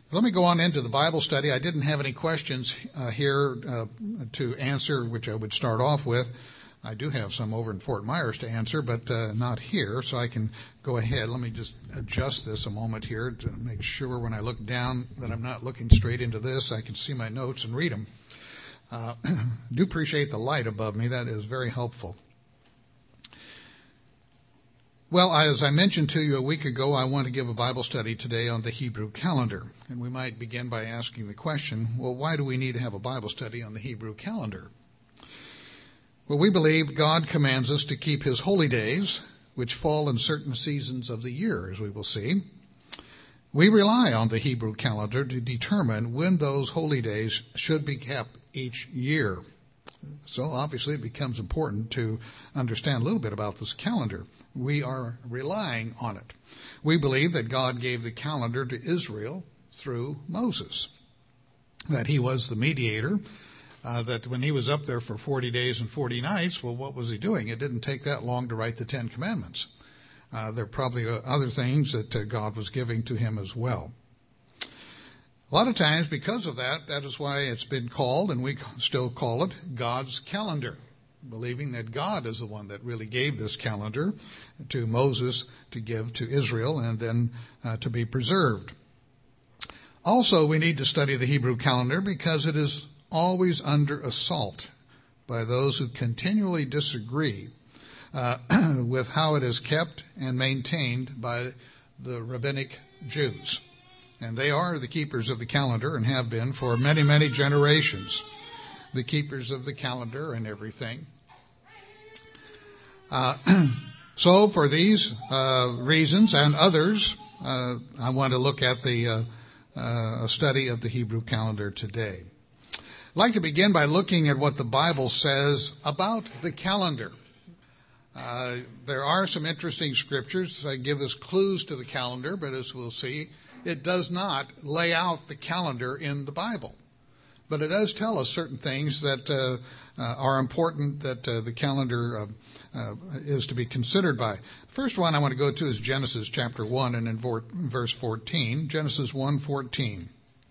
Let me go on into the Bible study. I didn't have any questions here to answer, which I would start off with. I do have some over in Fort Myers to answer, but not here, so I can go ahead. Let me just adjust this a moment here to make sure when I look down that I'm not looking straight into this. I can see my notes and read them. Do appreciate the light above me. That is very helpful. Well, as I mentioned to you a week ago, I want to give a Bible study today on the Hebrew calendar. And we might begin by asking the question, well, why do we need to have a Bible study on the Hebrew calendar? Well, we believe God commands us to keep his holy days, which fall in certain seasons of the year, as we will see. We rely on the Hebrew calendar to determine when those holy days should be kept each year. So obviously it becomes important to understand a little bit about this calendar. We are relying on it. We believe that God gave the calendar to Israel through Moses, that he was the mediator, that when he was up there for 40 days and 40 nights, well, what was he doing? It didn't take that long to write the Ten Commandments. There are probably other things that God was giving to him as well. A lot of times because of that, that is why it's been called, and we still call it, God's calendar, believing that God is the one that really gave this calendar to Moses to give to Israel and then to be preserved. Also, we need to study the Hebrew calendar because it is always under assault by those who continually disagree with how it is kept and maintained by the rabbinic Jews. And they are the keepers of the calendar and have been for many, many generations. The keepers of the calendar and everything. So for these reasons and others, I want to look at the study of the Hebrew calendar today. I'd like to begin by looking at what the Bible says about the calendar. There are some interesting scriptures that give us clues to the calendar, but as we'll see, it does not lay out the calendar in the Bible. But it does tell us certain things that are important that the calendar is to be considered by. First one I want to go to is Genesis chapter 1 and in verse 14. Genesis 1:14.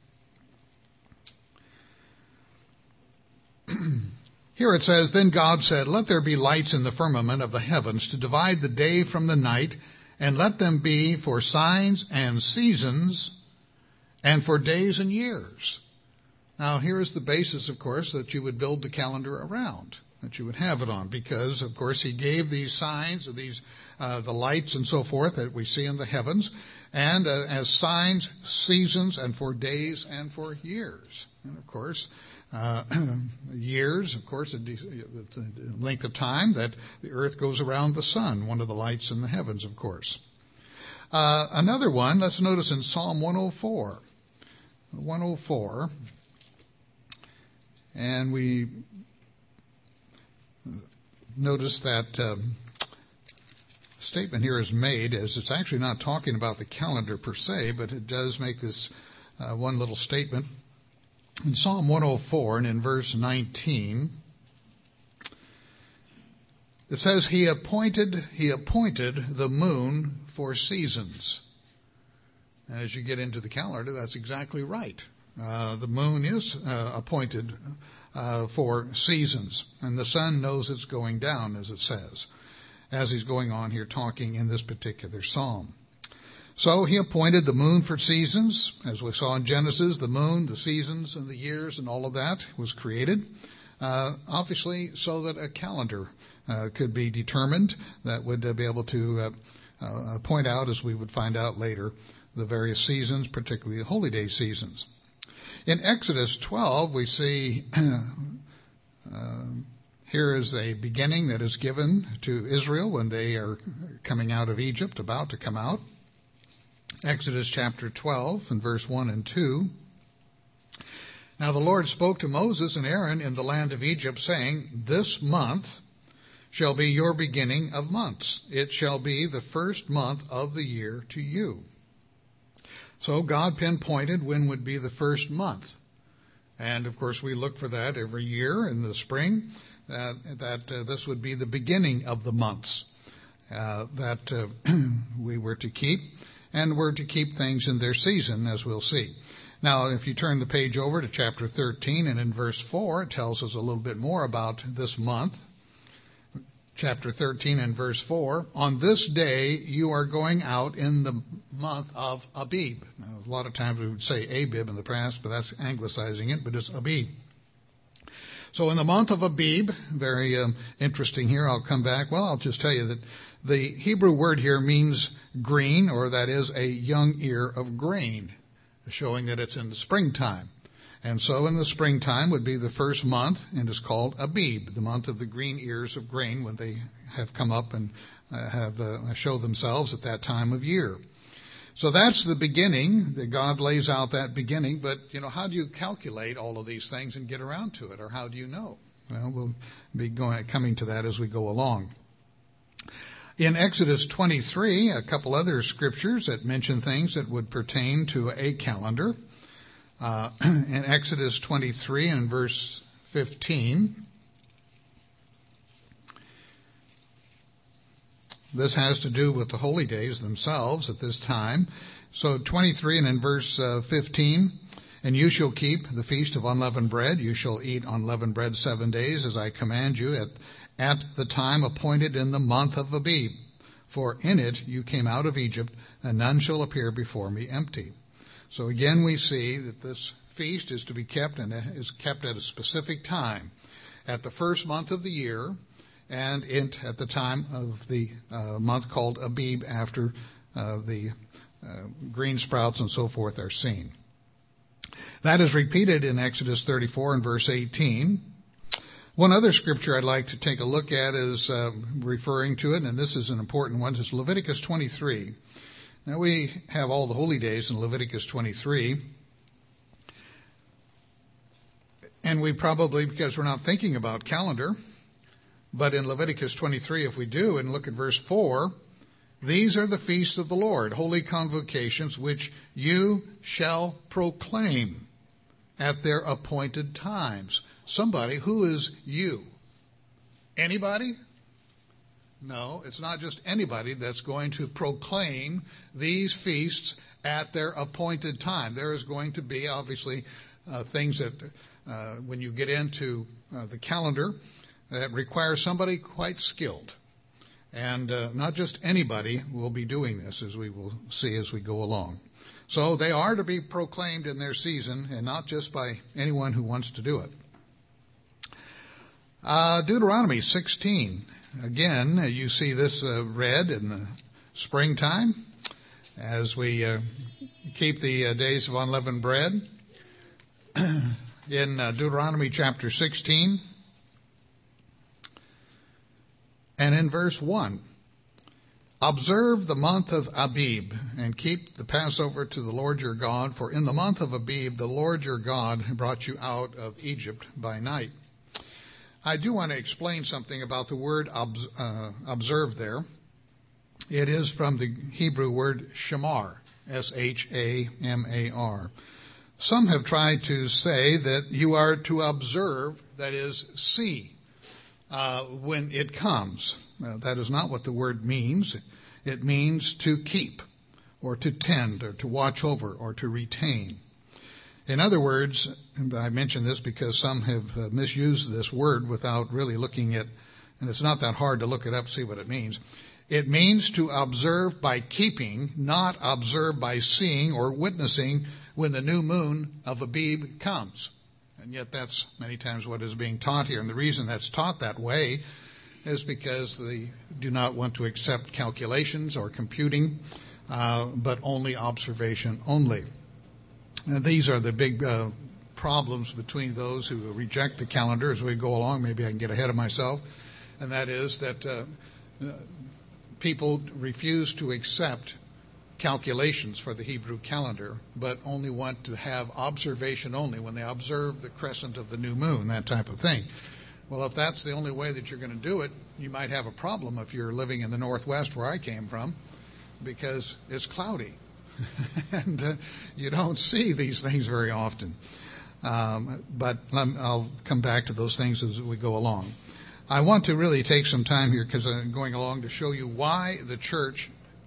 Here it says, "Then God said, let there be lights in the firmament of the heavens to divide the day from the night, and let them be for signs and seasons and for days and years." Now, here is the basis, of course, that you would build the calendar around, that you would have it on, because, of course, he gave these signs, these the lights and so forth that we see in the heavens, and as signs, seasons, and for days and for years. And, of course, years, of course, the length of time that the earth goes around the sun, one of the lights in the heavens, of course. Another one, let's notice in Psalm 104. 104. And we notice that statement here is made as it's actually not talking about the calendar per se, but it does make this one little statement. In Psalm 104 and in verse 19, it says, He appointed the moon for seasons. And as you get into the calendar, that's exactly right. The moon is appointed for seasons, and the sun knows it's going down, as it says, as he's going on here talking in this particular psalm. So he appointed the moon for seasons. As we saw in Genesis, the moon, the seasons, and the years, and all of that was created, obviously so that a calendar could be determined that would be able to point out, as we would find out later, the various seasons, particularly the holy day seasons. In Exodus 12, we see here is a beginning that is given to Israel when they are coming out of Egypt, about to come out. Exodus chapter 12 and verse 1 and 2. Now the Lord spoke to Moses and Aaron in the land of Egypt, saying, This month shall be your beginning of months. It shall be the first month of the year to you. So God pinpointed when would be the first month. And, of course, we look for that every year in the spring, that this would be the beginning of the months that we were to keep. and we're to keep things in their season, as we'll see. Now, if you turn the page over to chapter 13, and in verse 4, it tells us a little bit more about this month. Chapter 13 and verse 4, on this day you are going out in the month of Abib. Now, a lot of times we would say Abib in the past, but that's anglicizing it, but it's Abib. So in the month of Abib, very interesting here, I'll come back. Well, I'll just tell you that the Hebrew word here means green, or that is a young ear of grain, showing that it's in the springtime. And so in the springtime would be the first month, and is called Abib, the month of the green ears of grain, when they have come up and show themselves at that time of year. So that's the beginning, that God lays out that beginning. But, how do you calculate all of these things and get around to it, or how do you know? Well, we'll be coming to that as we go along. In Exodus 23, a couple other scriptures that mention things that would pertain to a calendar. In Exodus 23 and verse 15, this has to do with the holy days themselves at this time. So 23 and in verse 15, and you shall keep the feast of unleavened bread. You shall eat unleavened bread 7 days, as I command you, at the time appointed in the month of Abib. For in it you came out of Egypt, and none shall appear before me empty. So again, we see that this feast is to be kept, and is kept at a specific time, at the first month of the year, and at the time of the month called Abib, after the green sprouts and so forth are seen. That is repeated in Exodus 34 and verse 18. One other scripture I'd like to take a look at is referring to it, and this is an important one. It's Leviticus 23. Now, we have all the holy days in Leviticus 23, and we probably, because we're not thinking about calendar, but in Leviticus 23, if we do, and look at verse 4, these are the feasts of the Lord, holy convocations, which you shall proclaim at their appointed times. Somebody, who is you? Anybody? No, it's not just anybody that's going to proclaim these feasts at their appointed time. There is going to be, obviously, things that, when you get into the calendar, that require somebody quite skilled. And not just anybody will be doing this, as we will see as we go along. So they are to be proclaimed in their season, and not just by anyone who wants to do it. Deuteronomy 16. Again, you see this read in the springtime as we keep the days of unleavened bread. In Deuteronomy chapter 16 and in verse 1, observe the month of Abib and keep the Passover to the Lord your God, for in the month of Abib the Lord your God brought you out of Egypt by night. I do want to explain something about the word observe there. It is from the Hebrew word shamar, S-H-A-M-A-R. Some have tried to say that you are to observe, that is, see, when it comes. That is not what the word means. It means to keep, or to tend, or to watch over, or to retain. In other words, and I mention this because some have misused this word without really looking at, and it's not that hard to look it up, see what it means. It means to observe by keeping, not observe by seeing or witnessing when the new moon of Abib comes. And yet that's many times what is being taught here. And the reason that's taught that way is because they do not want to accept calculations or computing, but only observation only. And these are the big problems between those who reject the calendar as we go along. Maybe I can get ahead of myself. And that is that people refuse to accept calculations for the Hebrew calendar, but only want to have observation only when they observe the crescent of the new moon, that type of thing. Well, if that's the only way that you're going to do it, you might have a problem if you're living in the Northwest where I came from, because it's cloudy. And you don't see these things very often. But I'll come back to those things as we go along. I want to really take some time here, because I'm going along to show you why the church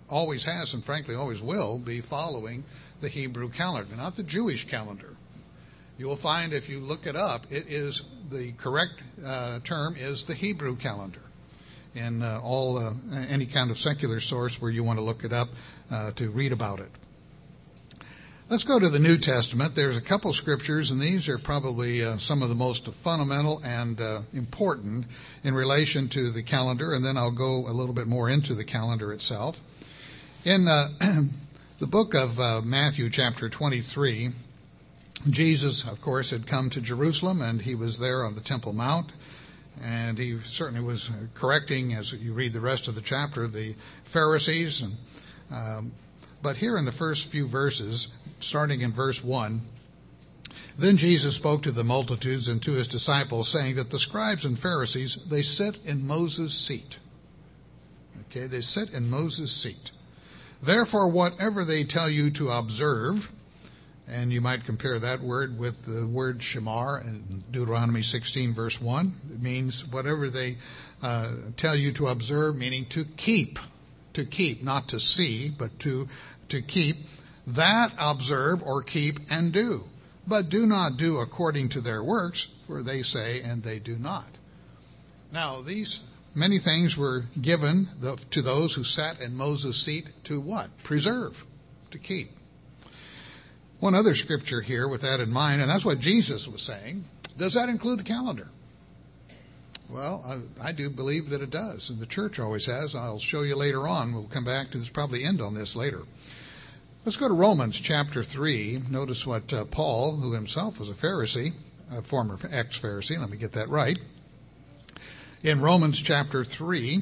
always has and frankly always will be following the Hebrew calendar, not the Jewish calendar. You will find if you look it up, it is the correct term is the Hebrew calendar. In any kind of secular source where you want to look it up to read about it. Let's go to the New Testament. There's a couple scriptures, and these are probably some of the most fundamental and important in relation to the calendar, and then I'll go a little bit more into the calendar itself. In the book of Matthew, chapter 23, Jesus, of course, had come to Jerusalem, and he was there on the Temple Mount, and he certainly was correcting, as you read the rest of the chapter, the Pharisees. But here in the first few verses, starting in verse 1, then Jesus spoke to the multitudes and to his disciples, saying that the scribes and Pharisees, they sit in Moses' seat. Okay, they sit in Moses' seat. Therefore, whatever they tell you to observe, and you might compare that word with the word shamar in Deuteronomy 16, verse 1. It means whatever they tell you to observe, meaning to keep, not to see, but to keep. That observe or keep and do. But do not do according to their works, for they say and they do not. Now, these many things were given to those who sat in Moses' seat to what? Preserve, to keep. One other scripture here with that in mind, and that's what Jesus was saying. Does that include the calendar? Well, I do believe that it does, and the church always has. I'll show you later on. We'll come back to this, probably end on this later. Let's go to Romans chapter 3. Notice what Paul, who himself was a Pharisee, a former ex-Pharisee, let me get that right. In Romans chapter 3,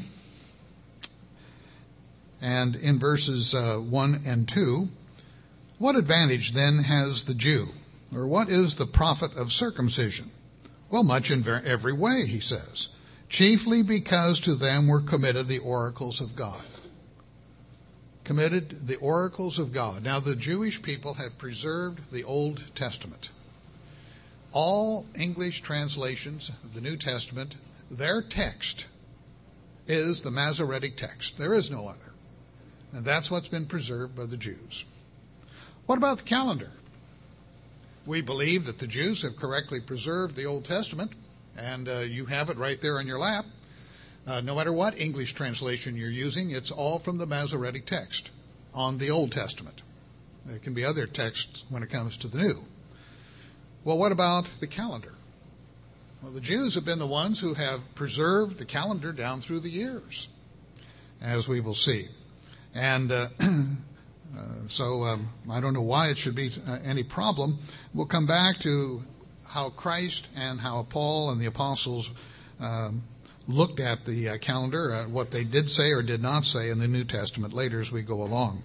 and in verses 1 and 2, what advantage then has the Jew? Or what is the profit of circumcision? Well, much in every way, he says. Chiefly because to them were committed the oracles of God. Committed the oracles of God. Now, the Jewish people have preserved the Old Testament. All English translations of the New Testament, their text is the Masoretic text. There is no other. And that's what's been preserved by the Jews. What about the calendar? We believe that the Jews have correctly preserved the Old Testament, and you have it right there on your lap. No matter what English translation you're using, it's all from the Masoretic text on the Old Testament. There can be other texts when it comes to the New. Well, what about the calendar? Well, the Jews have been the ones who have preserved the calendar down through the years, as we will see. And so I don't know why it should be any problem. We'll come back to how Christ and how Paul and the apostles looked at the calendar, what they did say or did not say in the New Testament later as we go along.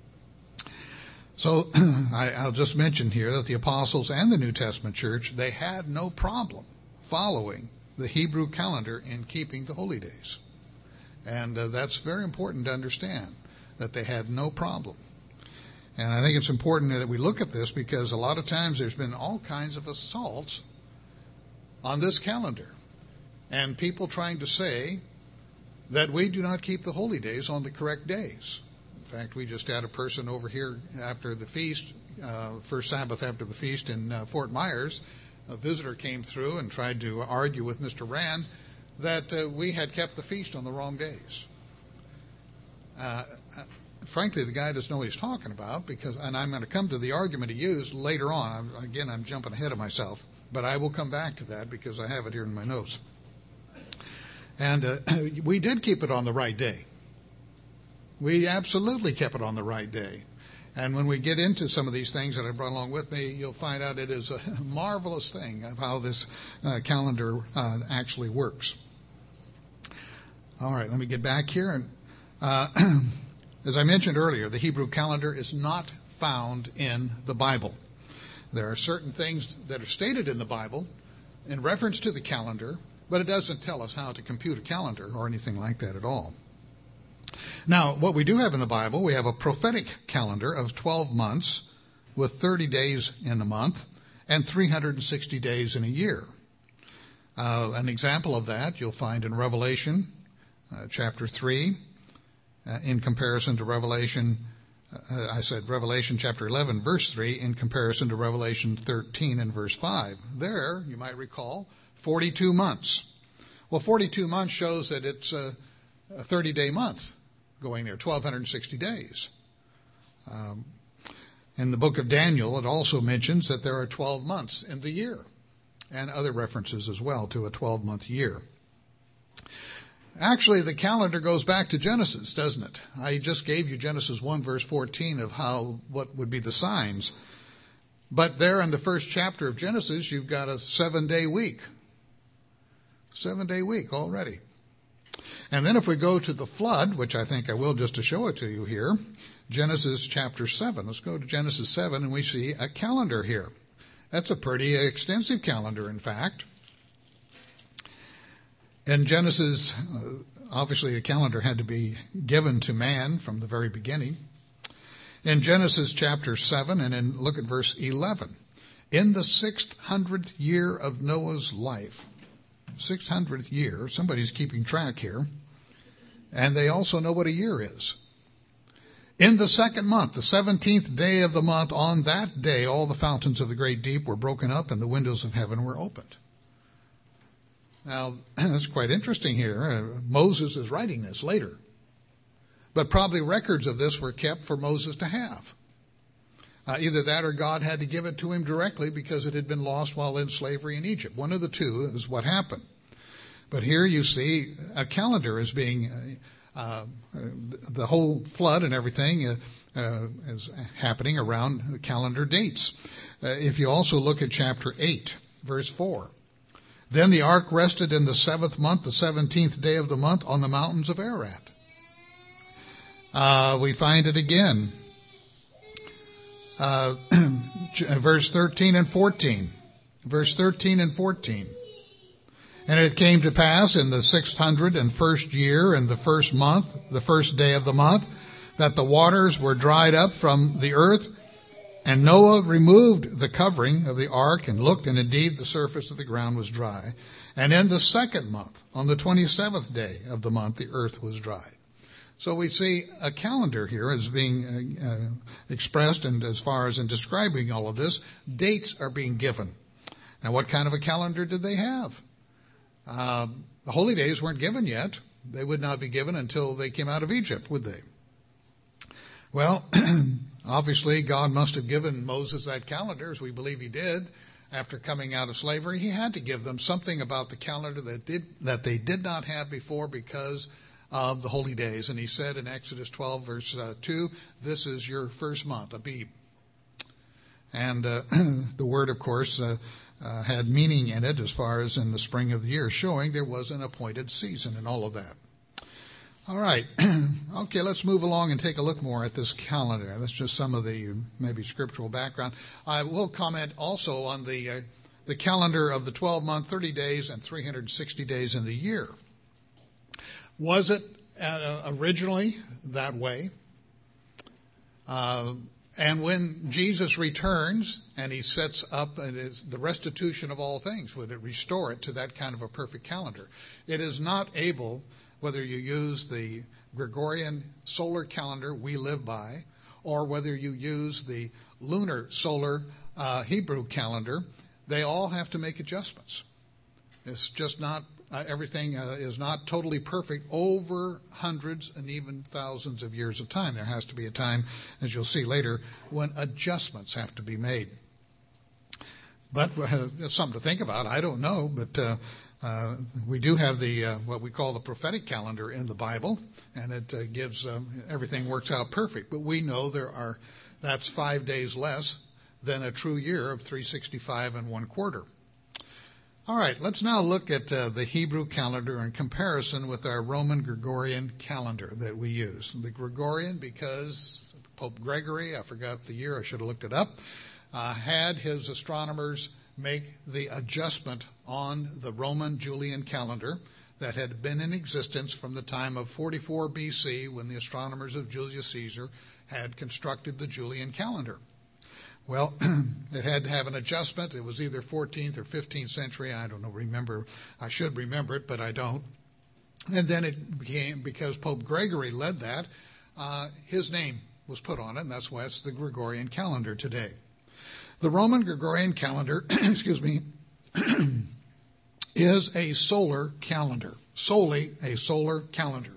So I'll just mention here that the apostles and the New Testament church, they had no problem following the Hebrew calendar in keeping the holy days. And that's very important to understand, that they had no problem. And I think it's important that we look at this because a lot of times there's been all kinds of assaults on this calendar. And people trying to say that we do not keep the holy days on the correct days. In fact, we just had a person over here after the feast, first Sabbath after the feast in Fort Myers. A visitor came through and tried to argue with Mr. Rand that we had kept the feast on the wrong days. Frankly, the guy doesn't know what he's talking about, and I'm going to come to the argument he used later on. Again, I'm jumping ahead of myself, but I will come back to that because I have it here in my notes. And we did keep it on the right day. We absolutely kept it on the right day. And when we get into some of these things that I brought along with me, you'll find out it is a marvelous thing of how this calendar actually works. All right, let me get back here. As I mentioned earlier, the Hebrew calendar is not found in the Bible. There are certain things that are stated in the Bible in reference to the calendar, but it doesn't tell us how to compute a calendar or anything like that at all. Now, what we do have in the Bible, we have a prophetic calendar of 12 months with 30 days in a month and 360 days in a year. An example of that you'll find in Revelation chapter 3. in comparison to Revelation chapter 11, verse 3, in comparison to Revelation 13 and verse 5. There, you might recall, 42 months. Well, 42 months shows that it's a 30-day month going there, 1,260 days. In the book of Daniel, it also mentions that there are 12 months in the year, and other references as well to a 12-month year. Actually, the calendar goes back to Genesis, doesn't it? I just gave you Genesis 1, verse 14 of what would be the signs. But there in the first chapter of Genesis, you've got a 7-day week. 7-day week already. And then if we go to the flood, which I think I will just to show it to you here, Genesis chapter 7. Let's go to Genesis 7 and we see a calendar here. That's a pretty extensive calendar, in fact. In Genesis, obviously the calendar had to be given to man from the very beginning. In Genesis chapter 7, and then look at verse 11. In the 600th year of Noah's life, 600th year, somebody's keeping track here, and they also know what a year is. In the second month, the 17th day of the month, on that day all the fountains of the great deep were broken up and the windows of heaven were opened. Now, that's quite interesting here. Moses is writing this later. But probably records of this were kept for Moses to have. Either that or God had to give it to him directly because it had been lost while in slavery in Egypt. One of the two is what happened. But here you see a calendar is being, the whole flood and everything is happening around the calendar dates. If you also look at chapter 8, verse 4. Then the ark rested in the 7th month, the 17th day of the month, on the mountains of Ararat. We find it again. Verse 13 and 14. Verse 13 and 14. And it came to pass in the 601st year, in the first month, the first day of the month, that the waters were dried up from the earth, and Noah removed the covering of the ark and looked, and indeed the surface of the ground was dry. And in the second month, on the 27th day of the month, the earth was dry. So we see a calendar here as being expressed, and as far as in describing all of this, dates are being given. Now, what kind of a calendar did they have? The holy days weren't given yet. They would not be given until they came out of Egypt, would they? Well, obviously, God must have given Moses that calendar, as we believe he did, after coming out of slavery. He had to give them something about the calendar that they did not have before because of the holy days. And he said in Exodus 12, verse 2, this is your first month, Abib. And the word, of course, had meaning in it as far as in the spring of the year, showing there was an appointed season and all of that. All right. Okay, let's move along and take a look more at this calendar. That's just some of the maybe scriptural background. I will comment also on the calendar of the 12-month, 30 days, and 360 days in the year. Was it originally that way? And when Jesus returns and he sets up the restitution of all things, would it restore it to that kind of a perfect calendar? It is not able, whether you use the Gregorian solar calendar we live by, or whether you use the lunar solar Hebrew calendar, they all have to make adjustments. It's just not, everything is not totally perfect over hundreds and even thousands of years of time. There has to be a time, as you'll see later, when adjustments have to be made. But it's something to think about. I don't know, but we do have the what we call the prophetic calendar in the Bible, and it gives everything works out perfect. But we know that's 5 days less than a true year of 365 1/4. All right, let's now look at the Hebrew calendar in comparison with our Roman Gregorian calendar that we use. The Gregorian, because Pope Gregory, I forgot the year, I should have looked it up, had his astronomers make the adjustment on the Roman Julian calendar that had been in existence from the time of 44 BC when the astronomers of Julius Caesar had constructed the Julian calendar. Well, it had to have an adjustment. It was either 14th or 15th century. I don't know, I should remember it, but I don't. And then it became, because Pope Gregory led that, his name was put on it, and that's why it's the Gregorian calendar today. The Roman Gregorian calendar, excuse me, is a solar calendar, solely a solar calendar.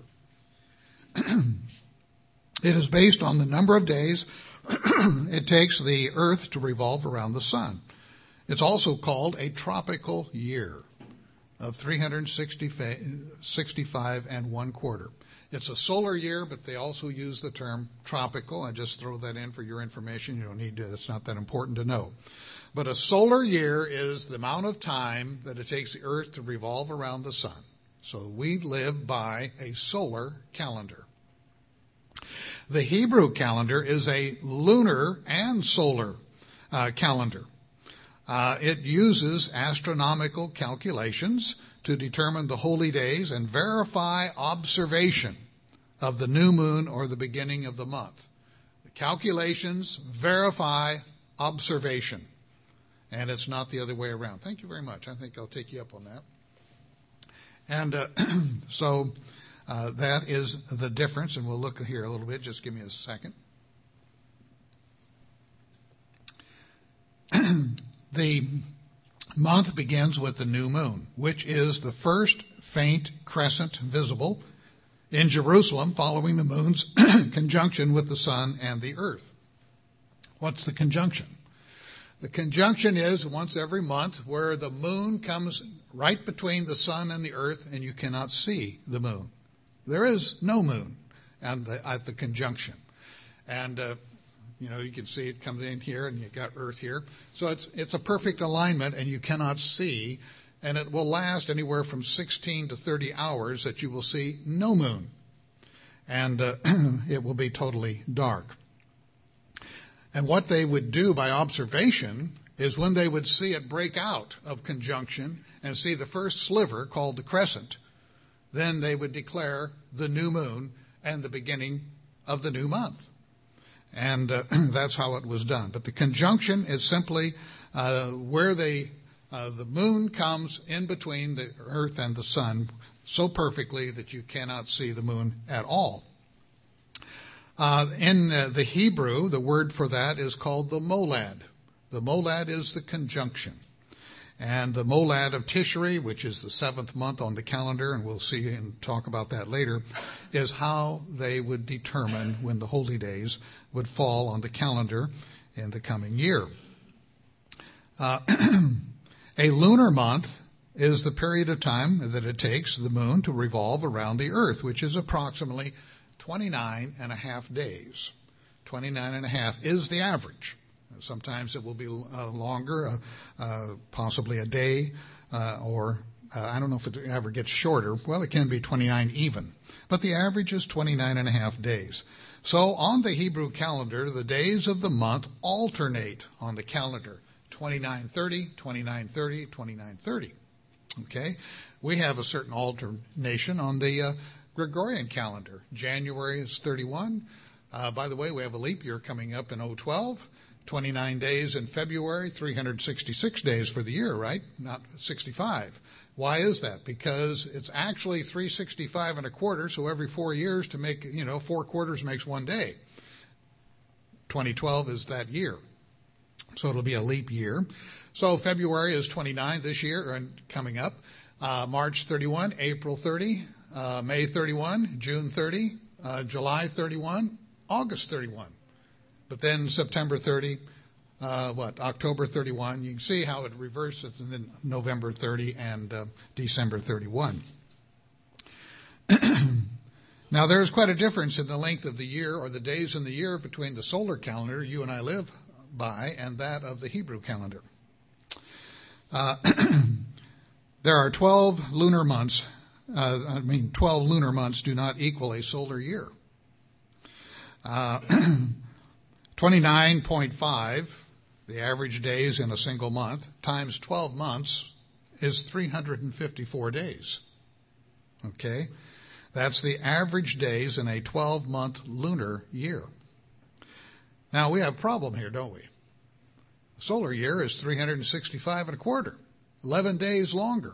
It is based on the number of days it takes the earth to revolve around the sun. It's also called a tropical year of 365 and 1/4. It's a solar year, but they also use the term tropical. I just throw that in for your information. You don't need to, it's not that important to know. But a solar year is the amount of time that it takes the earth to revolve around the sun. So we live by a solar calendar. The Hebrew calendar is a lunar and solar calendar. It uses astronomical calculations to determine the holy days and verify observation of the new moon or the beginning of the month. The calculations verify observation, and it's not the other way around. Thank you very much. I think I'll take you up on that. And so that is the difference, and we'll look here a little bit. Just give me a second. The month begins with the new moon, which is the first faint crescent visible in Jerusalem following the moon's conjunction with the sun and the earth. What's the conjunction? The conjunction is once every month where the moon comes right between the sun and the earth and you cannot see the moon. There is no moon at the conjunction. And you can see it comes in here and you've got earth here. So it's a perfect alignment and you cannot see, and it will last anywhere from 16 to 30 hours that you will see no moon. And it will be totally dark. And what they would do by observation is when they would see it break out of conjunction and see the first sliver called the crescent, then they would declare the new moon and the beginning of the new month. And that's how it was done. But the conjunction is simply where the moon comes in between the earth and the sun so perfectly that you cannot see the moon at all. In the Hebrew, the word for that is called the molad. The molad is the conjunction. And the molad of Tishri, which is the 7th month on the calendar, and we'll see and talk about that later, is how they would determine when the holy days would fall on the calendar in the coming year. A lunar month is the period of time that it takes the moon to revolve around the earth, which is approximately 29 and a half days. 29 and a half is the average. Sometimes it will be longer, possibly a day, or I don't know if it ever gets shorter. Well, it can be 29 even. But the average is 29 and a half days. So on the Hebrew calendar, the days of the month alternate on the calendar. 29:30, 29:30, 29:30. Okay? We have a certain alternation on the Gregorian calendar. January is 31. By the way, we have a leap year coming up in 012. 29 days in February, 366 days for the year, right? Not 65. Why is that? Because it's actually 365 and a quarter, so every 4 years to make, 4 quarters makes 1 day. 2012 is that year. So it'll be a leap year. So February is 29 this year and coming up. March 31, April 30, May 31, June 30, July 31, August 31. But then September 30, October 31. You can see how it reverses, and then November 30 and December 31. Now, there's quite a difference in the length of the year or the days in the year between the solar calendar you and I live by and that of the Hebrew calendar. There are 12 lunar months. 12 lunar months do not equal a solar year. 29.5, the average days in a single month, times 12 months is 354 days. Okay? That's the average days in a 12-month lunar year. Now, we have a problem here, don't we? The solar year is 365 and a quarter. 11 days longer.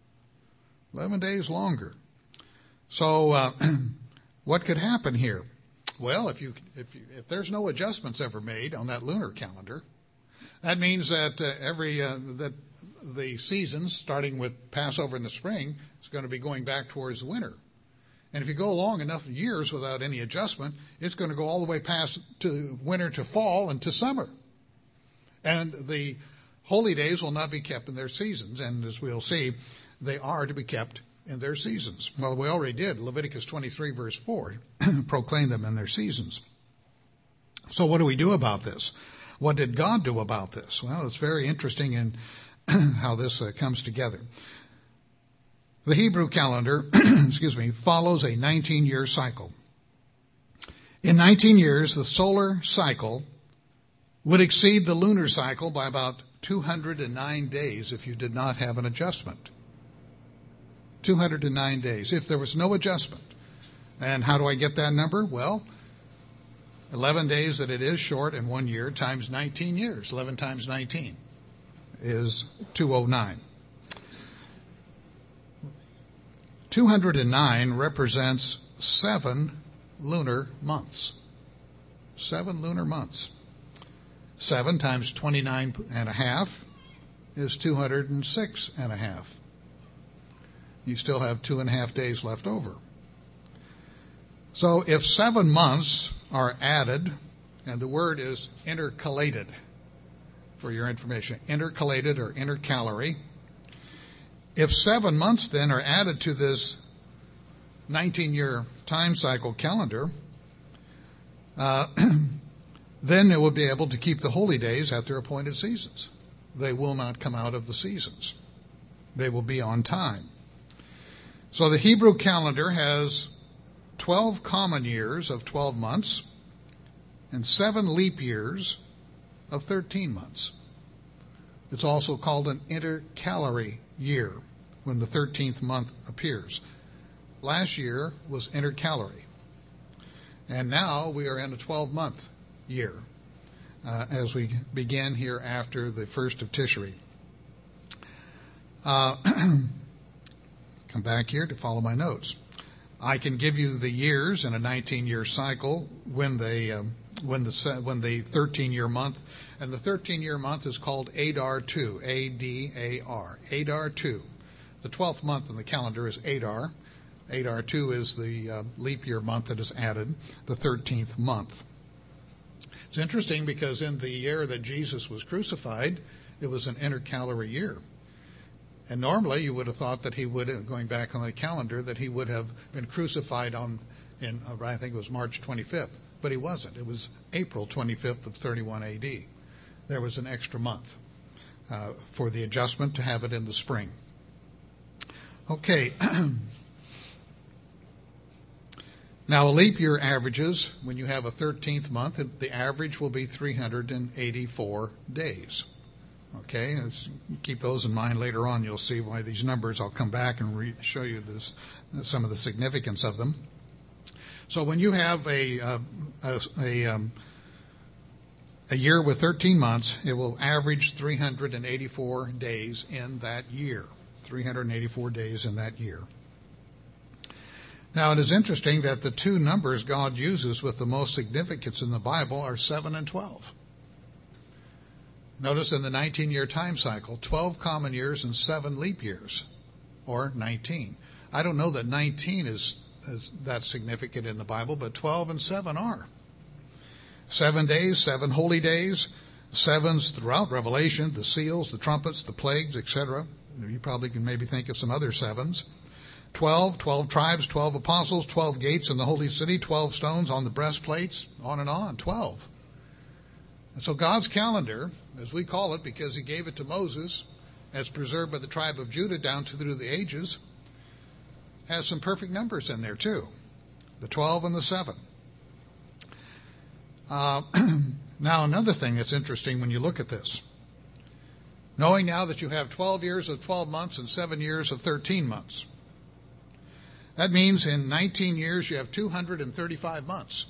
11 days longer. So, what could happen here? Well, if there's no adjustments ever made on that lunar calendar, that means that that the seasons, starting with Passover in the spring, is going to be going back towards winter. And if you go along enough years without any adjustment, it's going to go all the way past to winter to fall and to summer. And the holy days will not be kept in their seasons. And as we'll see, they are to be kept in their seasons. Well, we already did. Leviticus 23, verse 4, proclaim them in their seasons. So what do we do about this? What did God do about this? Well, it's very interesting in how this comes together. The Hebrew calendar, follows a 19-year cycle. In 19 years, the solar cycle would exceed the lunar cycle by about 209 days if you did not have an adjustment. 209 days, if there was no adjustment. And how do I get that number? Well, 11 days that it is short in 1 year times 19 years. 11 times 19 is 209. 209 represents 7 lunar months. 7 lunar months. 7 times 29 and a half is 206 and a half. You still have 2.5 days left over. So if 7 months are added, and the word is intercalated, for your information, intercalated or intercalary. If 7 months then are added to this 19-year time cycle calendar, then it will be able to keep the holy days at their appointed seasons. They will not come out of the seasons. They will be on time. So the Hebrew calendar has 12 common years of 12 months and 7 leap years of 13 months. It's also called an intercalary year when the 13th month appears. Last year was intercalary. And now we are in a 12-month year as we begin here after the 1st of Tishri. Come back here to follow my notes. I can give you the years in a 19-year cycle when the 13-year month, and the 13-year month is called Adar 2, A-D-A-R, Adar 2. The 12th month in the calendar is Adar. Adar 2 is the leap year month that is added, the 13th month. It's interesting because in the year that Jesus was crucified, it was an intercalary year. And normally you would have thought that he would, going back on the calendar, that he would have been crucified in I think it was March 25th. But he wasn't. It was April 25th of 31 A.D. There was an extra month for the adjustment to have it in the spring. Okay. Now, a leap year averages, when you have a 13th month, the average will be 384 days. Okay, let's keep those in mind later on. You'll see why these numbers, I'll come back and show you some of the significance of them. So when you have a year with 13 months, it will average 384 days in that year. 384 days in that year. Now, it is interesting that the two numbers God uses with the most significance in the Bible are 7 and 12. Notice in the 19-year time cycle, 12 common years and 7 leap years, or 19. I don't know that 19 is that significant in the Bible, but 12 and 7 are. 7 days, 7 holy days, 7s throughout Revelation, the seals, the trumpets, the plagues, etc. You probably can maybe think of some other 7s. 12 tribes, 12 apostles, 12 gates in the holy city, 12 stones on the breastplates, on and on, 12. And so God's calendar, as we call it, because he gave it to Moses, as preserved by the tribe of Judah down through the ages, has some perfect numbers in there too. The 12 and the 7. Now, another thing that's interesting when you look at this. Knowing now that you have 12 years of 12 months and 7 years of 13 months. That means in 19 years you have 235 months.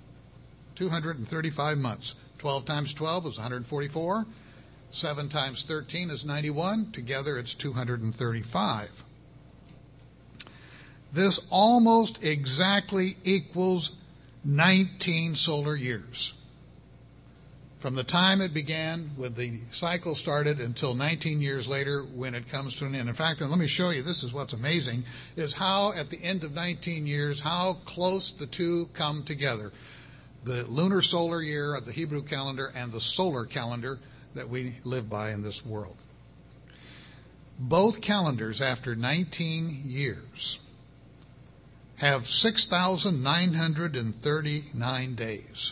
235 months. 12 times 12 is 144. 7 times 13 is 91. Together it's 235. This almost exactly equals 19 solar years. From the time it began, when the cycle started, until 19 years later when it comes to an end. In fact, and let me show you, this is what's amazing, is how at the end of 19 years, how close the two come together. The lunar solar year of the Hebrew calendar and the solar calendar that we live by in this world. Both calendars, after 19 years, have 6,939 days.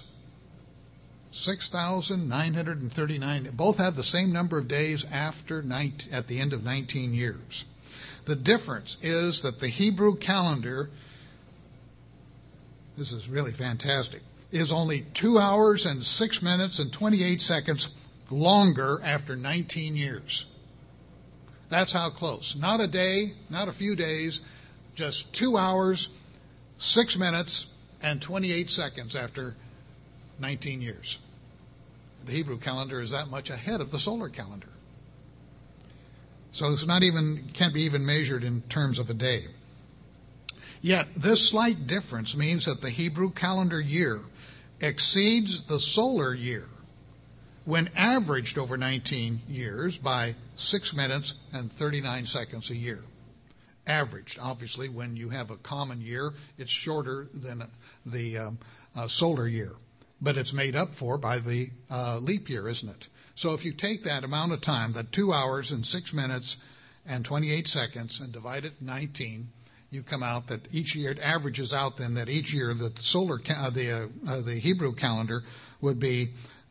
6,939. Both have the same number of days at the end of 19 years. The difference is that the Hebrew calendar, this is really fantastic, is only 2 hours and 6 minutes and 28 seconds longer after 19 years. That's how close. Not a day, not a few days, just 2 hours, 6 minutes, and 28 seconds after 19 years. The Hebrew calendar is that much ahead of the solar calendar. So it's can't be even measured in terms of a day. Yet this slight difference means that the Hebrew calendar year exceeds the solar year when averaged over 19 years by 6 minutes and 39 seconds a year. Averaged. Obviously, when you have a common year, it's shorter than the solar year. But it's made up for by the leap year, isn't it? So if you take that amount of time, that 2 hours and 6 minutes and 28 seconds, and divide it 19, you come out that each year, it averages out then that each year that the Hebrew calendar would be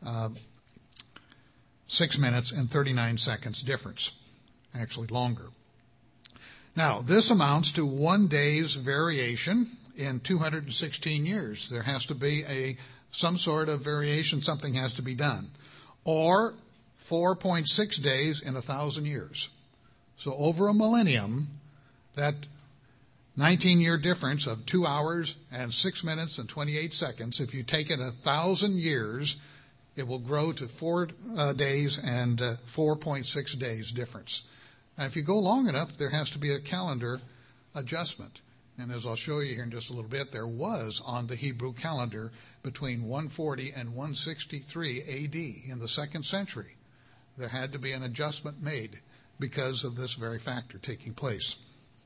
6 minutes and 39 seconds difference, actually longer. Now, this amounts to 1 day's variation in 216 years. There has to be some sort of variation, something has to be done. Or 4.6 days in 1,000 years. So over a millennium, that 19-year difference of 2 hours and 6 minutes and 28 seconds, if you take it 1,000 years, it will grow to 4 days and 4.6 days difference. Now, if you go long enough, there has to be a calendar adjustment. And as I'll show you here in just a little bit, there was on the Hebrew calendar between 140 and 163 A.D. in the 2nd century. There had to be an adjustment made because of this very factor taking place.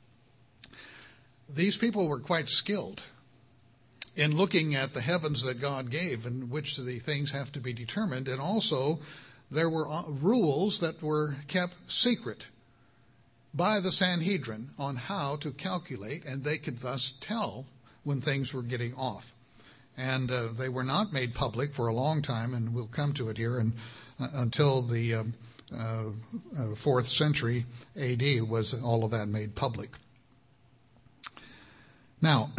These people were quite skilled in looking at the heavens that God gave and which the things have to be determined. And also, there were rules that were kept secret by the Sanhedrin on how to calculate, and they could thus tell when things were getting off. And they were not made public for a long time, and we'll come to it here, and until the 4th century A.D. was all of that made public. Now,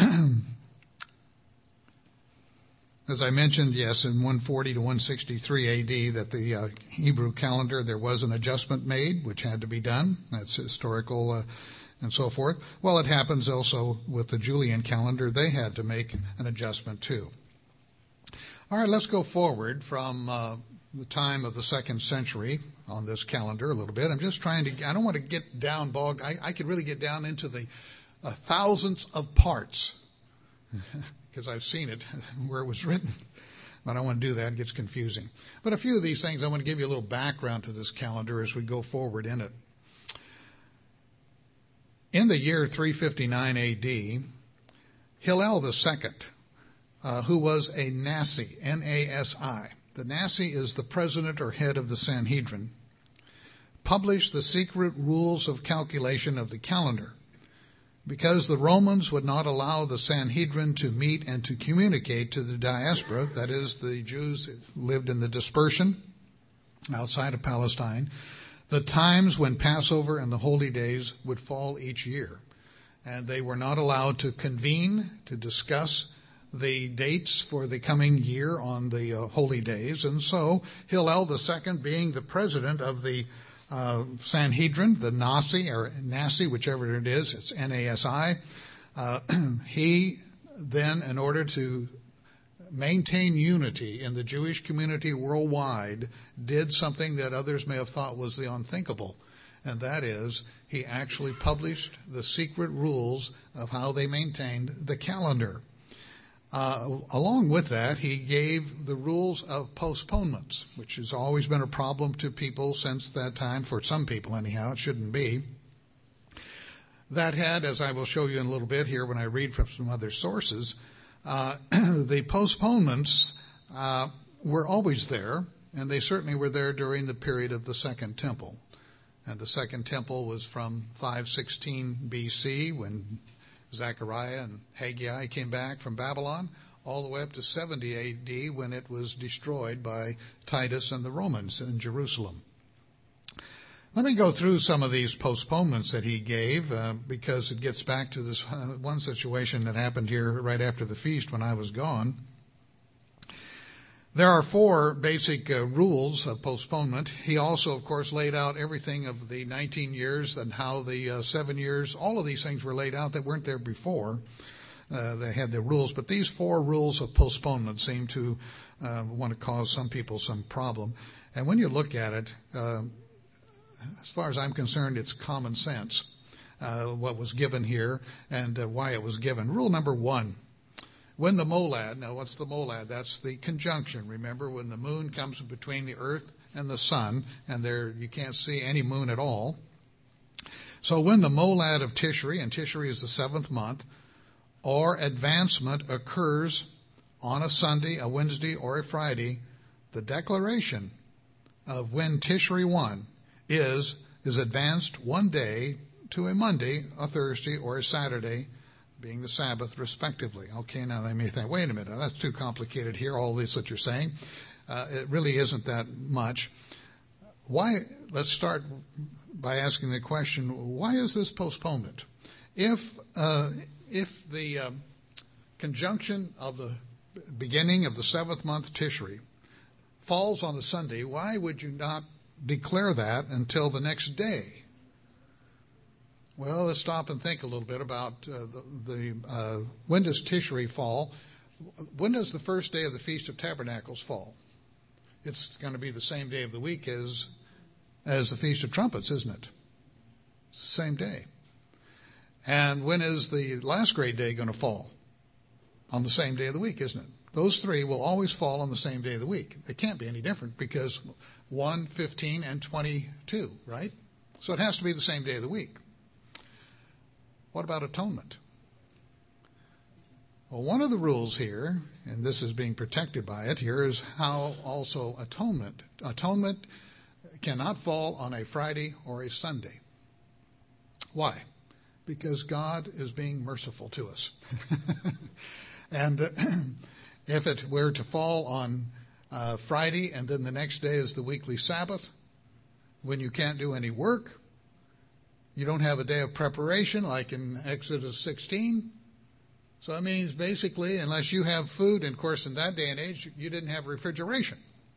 as I mentioned, yes, in 140 to 163 A.D., that the Hebrew calendar, there was an adjustment made, which had to be done. That's historical and so forth. Well, it happens also with the Julian calendar. They had to make an adjustment too. All right, let's go forward from the time of the 2nd century on this calendar a little bit. I'm just trying to, I don't want to get down bogged. I could really get down into the thousands of parts because I've seen it where it was written. But I don't want to do that. It gets confusing. But a few of these things, I want to give you a little background to this calendar as we go forward in it. In the year 359 A.D., Hillel II, who was a Nasi, N-A-S-I. The Nasi is the president or head of the Sanhedrin, published the secret rules of calculation of the calendar. Because the Romans would not allow the Sanhedrin to meet and to communicate to the diaspora, that is, the Jews who lived in the dispersion outside of Palestine, the times when Passover and the holy days would fall each year. And they were not allowed to convene to discuss the dates for the coming year on the holy days. And so Hillel II, being the president of the Sanhedrin, the Nasi, or Nasi, whichever it is, it's N-A-S-I. He then, in order to maintain unity in the Jewish community worldwide, did something that others may have thought was the unthinkable. And that is, he actually published the secret rules of how they maintained the calendar. Along with that, he gave the rules of postponements, which has always been a problem to people since that time, for some people anyhow. It shouldn't be. That had, as I will show you in a little bit here when I read from some other sources, the postponements were always there, and they certainly were there during the period of the Second Temple. And the Second Temple was from 516 BC, when Zechariah and Haggai came back from Babylon, all the way up to 70 AD, when it was destroyed by Titus and the Romans in Jerusalem. Let me go through some of these postponements that he gave, because it gets back to this one situation that happened here right after the feast when I was gone. There are 4 basic rules of postponement. He also, of course, laid out everything of the 19 years and how the 7 years, all of these things were laid out that weren't there before. They had the rules, but these 4 rules of postponement seem to want to cause some people some problem. And when you look at it, as far as I'm concerned, it's common sense, what was given here and why it was given. Rule number 1. When the molad, now what's the molad? That's the conjunction. Remember, when the moon comes between the earth and the sun, and there you can't see any moon at all. So when the molad of Tishri, and Tishri is the 7th month, or advancement occurs on a Sunday, a Wednesday, or a Friday, the declaration of when Tishri 1 is advanced one day to a Monday, a Thursday, or a Saturday, being the Sabbath, respectively. Okay, now they may think, wait a minute, that's too complicated here, all this that you're saying. It really isn't that much. Why? Let's start by asking the question, why is this postponement? If the conjunction of the beginning of the 7th month Tishri falls on a Sunday, why would you not declare that until the next day? Well, let's stop and think a little bit about when does Tishri fall? When does the first day of the Feast of Tabernacles fall? It's going to be the same day of the week as the Feast of Trumpets, isn't it? It's the same day. And when is the last great day going to fall? On the same day of the week, isn't it? Those 3 will always fall on the same day of the week. They can't be any different because 1, 15, and 22, right? So it has to be the same day of the week. What about atonement? Well, one of the rules here, and this is being protected by it here, is how also atonement. Atonement cannot fall on a Friday or a Sunday. Why? Because God is being merciful to us. And if it were to fall on Friday and then the next day is the weekly Sabbath, when you can't do any work, you don't have a day of preparation like in Exodus 16. So that means basically, unless you have food, and of course in that day and age, you didn't have refrigeration.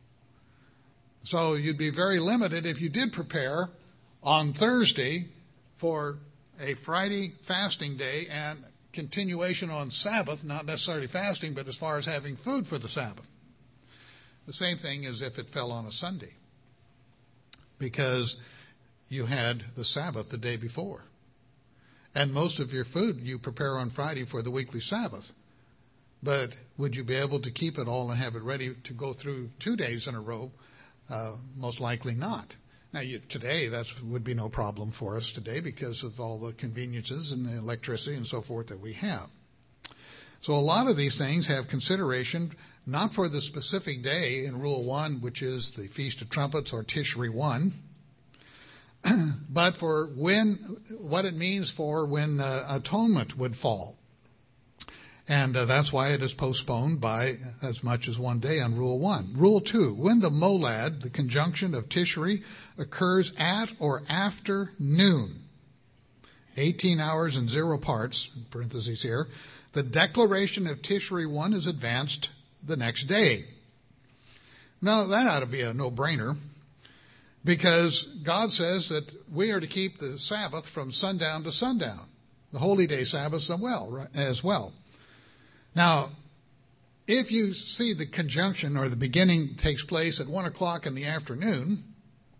So you'd be very limited if you did prepare on Thursday for a Friday fasting day and continuation on Sabbath, not necessarily fasting, but as far as having food for the Sabbath. The same thing as if it fell on a Sunday, because you had the Sabbath the day before. And most of your food you prepare on Friday for the weekly Sabbath. But would you be able to keep it all and have it ready to go through 2 days in a row? Most likely not. Now, today, that would be no problem for us today because of all the conveniences and the electricity and so forth that we have. So a lot of these things have consideration not for the specific day in Rule 1, which is the Feast of Trumpets or Tishri 1, but for what it means for when atonement would fall. And that's why it is postponed by as much as 1 day on Rule 1. Rule 2, when the molad, the conjunction of Tishri, occurs at or after noon, 18 hours and 0 parts, in parentheses here, the declaration of Tishri 1 is advanced the next day. Now, that ought to be a no-brainer, because God says that we are to keep the Sabbath from sundown to sundown, the holy day Sabbath as well. Now, if you see the conjunction or the beginning takes place at 1 o'clock in the afternoon,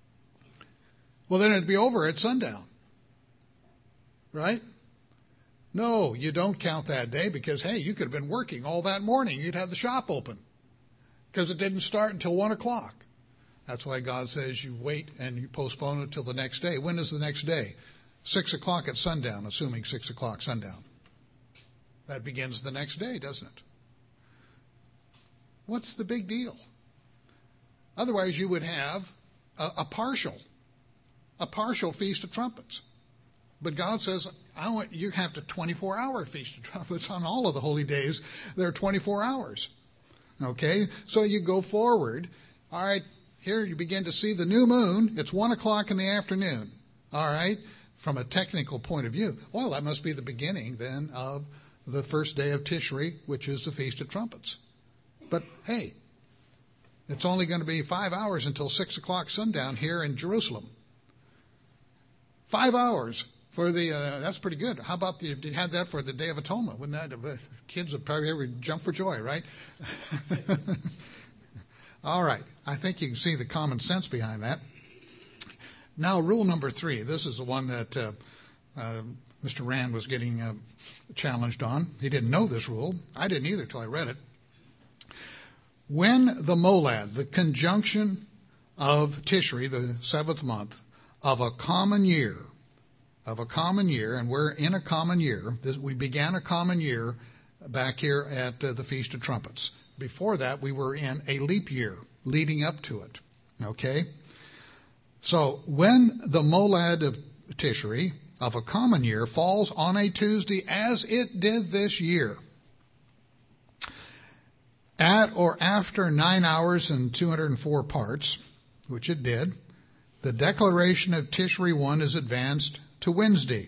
well, then it'd be over at sundown, right? No, you don't count that day because, hey, you could have been working all that morning. You'd have the shop open because it didn't start until 1 o'clock. That's why God says you wait and you postpone it till the next day. When is the next day? 6 o'clock at sundown, assuming 6 o'clock sundown. That begins the next day, doesn't it? What's the big deal? Otherwise, you would have a partial Feast of Trumpets. But God says, I want you to have a 24-hour Feast of Trumpets on all of the holy days. They're 24 hours. Okay? So you go forward. All right, here you begin to see the new moon. It's 1 o'clock in the afternoon. All right? From a technical point of view. Well, that must be the beginning then of the first day of Tishri, which is the Feast of Trumpets. But hey, it's only going to be 5 hours until 6 o'clock sundown here in Jerusalem. 5 hours for the, that's pretty good. How about if you had that for the Day of Atonement? Wouldn't that, kids would probably ever jump for joy, right? All right. I think you can see the common sense behind that. Now, rule number 3. This is the one that Mr. Rand was getting challenged on. He didn't know this rule. I didn't either till I read it. When the molad, the conjunction of Tishri, the 7th month, of a common year, and we're in a common year. We began a common year back here at the Feast of Trumpets. Before that, we were in a leap year leading up to it. Okay? So when the molad of Tishri of a common year falls on a Tuesday, as it did this year, at or after 9 hours and 204 parts, which it did, the declaration of Tishri 1 is advanced to Wednesday.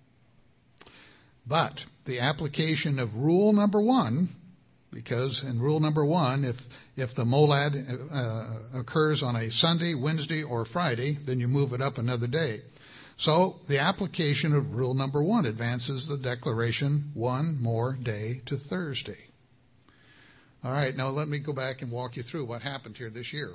But the application of rule number 1, because in rule number 1, if the molad occurs on a Sunday, Wednesday, or Friday, then you move it up another day. So the application of rule number 1 advances the declaration 1 more day to Thursday. All right, now let me go back and walk you through what happened here this year.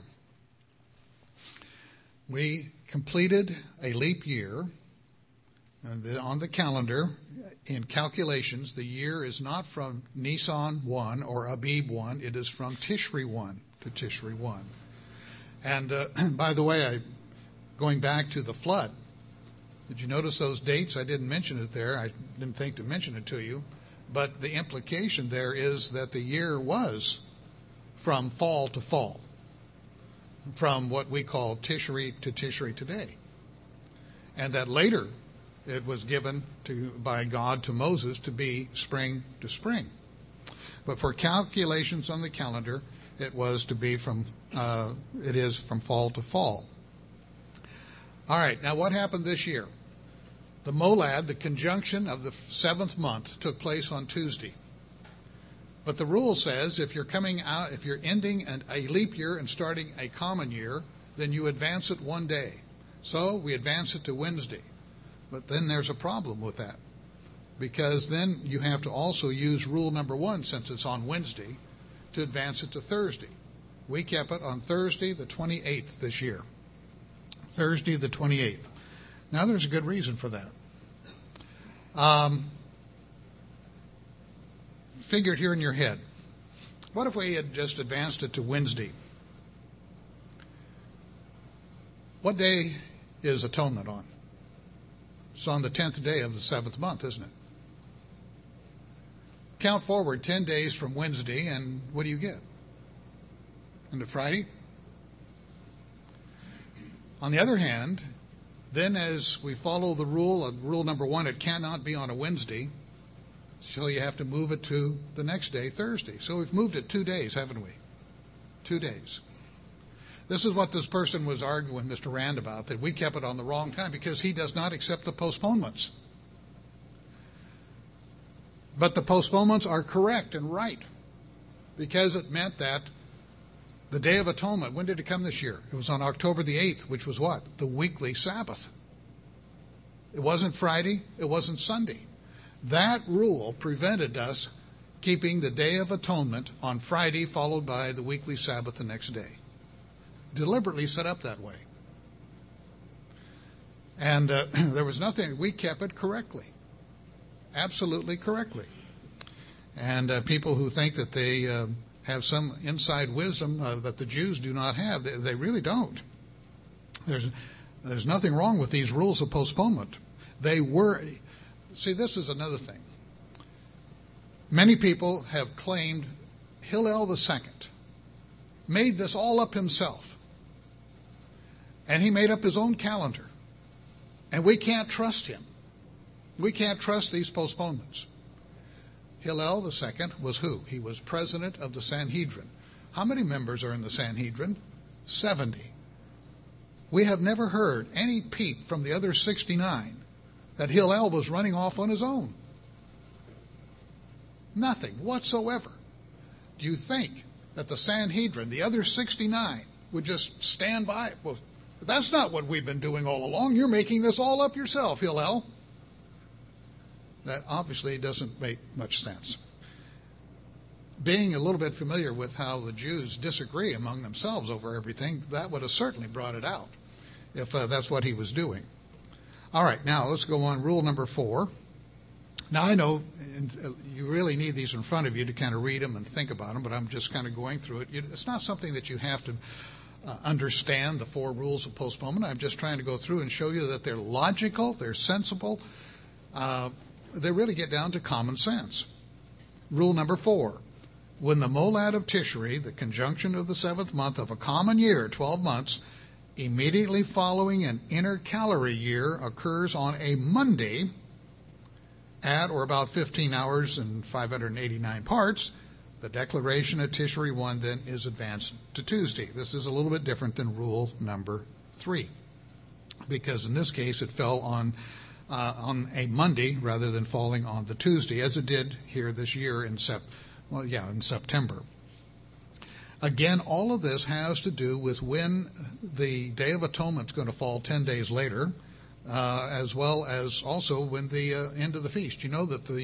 We completed a leap year on the calendar. In calculations, the year is not from Nisan 1 or Abib 1. It is from Tishri 1 to Tishri 1. And by the way, going back to the flood, did you notice those dates? I didn't mention it there. I didn't think to mention it to you. But the implication there is that the year was from fall to fall, from what we call Tishri to Tishri today. And that later it was given by God to Moses to be spring to spring. But for calculations on the calendar, it is from fall to fall. All right, now what happened this year? The molad, the conjunction of the 7th month, took place on Tuesday. But the rule says if you're ending a leap year and starting a common year, then you advance it 1 day. So we advance it to Wednesday. But then there's a problem with that, because then you have to also use rule number 1, since it's on Wednesday, to advance it to Thursday. We kept it on Thursday the 28th this year. Thursday the 28th. Now there's a good reason for that. Figure it here in your head. What if we had just advanced it to Wednesday? What day is Atonement on? It's on the 10th day of the 7th month, isn't it? Count forward 10 days from Wednesday, and what do you get? Into Friday? On the other hand, then as we follow the rule number 1, it cannot be on a Wednesday, so you have to move it to the next day, Thursday. So we've moved it 2 days, haven't we? 2 days. This is what this person was arguing with Mr. Rand about, that we kept it on the wrong time because he does not accept the postponements. But the postponements are correct and right, because it meant that the Day of Atonement, when did it come this year? It was on October the 8th, which was what? The weekly Sabbath. It wasn't Friday. It wasn't Sunday. That rule prevented us keeping the Day of Atonement on Friday, followed by the weekly Sabbath the next day. Deliberately set up that way. And there was nothing. We kept it correctly. absolutely correctly. And people who think that they have some inside wisdom that the Jews do not have, they really don't. There's nothing wrong with these rules of postponement. See, this is another thing. Many people have claimed Hillel II made this all up himself. And he made up his own calendar. And we can't trust him. We can't trust these postponements. Hillel II was who? He was president of the Sanhedrin. How many members are in the Sanhedrin? 70. We have never heard any peep from the other 69 that Hillel was running off on his own. Nothing whatsoever. Do you think that the Sanhedrin, the other 69, would just stand by? Well, that's not what we've been doing all along. You're making this all up yourself, Hillel. That obviously doesn't make much sense. Being a little bit familiar with how the Jews disagree among themselves over everything, that would have certainly brought it out if that's what he was doing. All right, now let's go on. Rule number 4. Now, I know you really need these in front of you to kind of read them and think about them, but I'm just kind of going through it. It's not something that you have to understand, the 4 rules of postponement. I'm just trying to go through and show you that they're logical, they're sensible, they really get down to common sense. Rule number 4. When the molad of Tishri, the conjunction of the 7th month of a common year, 12 months, immediately following an intercalary year occurs on a Monday at or about 15 hours and 589 parts, the declaration of Tishri 1 then is advanced to Tuesday. This is a little bit different than rule number 3, because in this case it fell on a Monday rather than falling on the Tuesday, as it did here this year in September. Again, all of this has to do with when the Day of Atonement is going to fall 10 days later, as well as also when the end of the feast. You know that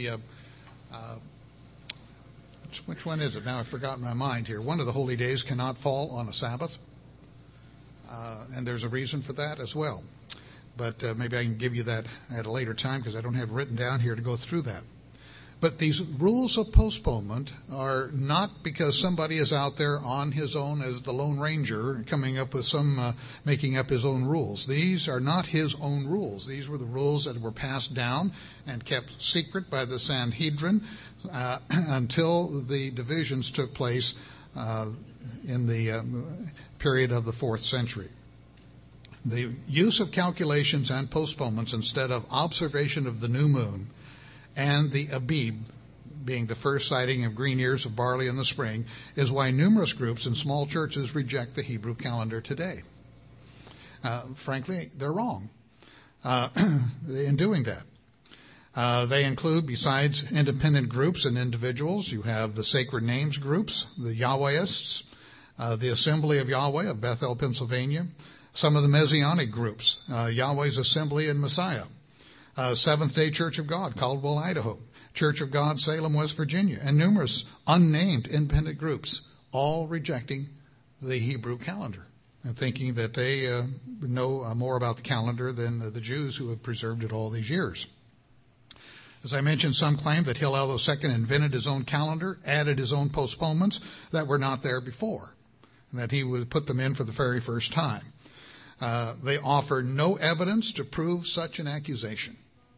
which one is it? Now I've forgotten my mind here. One of the holy days cannot fall on a Sabbath, and there's a reason for that as well. But maybe I can give you that at a later time because I don't have it written down here to go through that. But these rules of postponement are not because somebody is out there on his own as the Lone Ranger coming up with making up his own rules. These are not his own rules. These were the rules that were passed down and kept secret by the Sanhedrin until the divisions took place in the period of the 4th century. The use of calculations and postponements instead of observation of the new moon and the Abib, being the first sighting of green ears of barley in the spring, is why numerous groups in small churches reject the Hebrew calendar today. Frankly, they're wrong in doing that. They include, besides independent groups and individuals, you have the Sacred Names groups, the Yahwehists, the Assembly of Yahweh of Bethel, Pennsylvania, some of the Messianic groups, Yahweh's Assembly and Messiah, Seventh-day Church of God, Caldwell, Idaho, Church of God, Salem, West Virginia, and numerous unnamed independent groups, all rejecting the Hebrew calendar and thinking that they know more about the calendar than the Jews who have preserved it all these years. As I mentioned, some claim that Hillel II invented his own calendar, added his own postponements that were not there before, and that he would put them in for the very first time. They offer no evidence to prove such an accusation.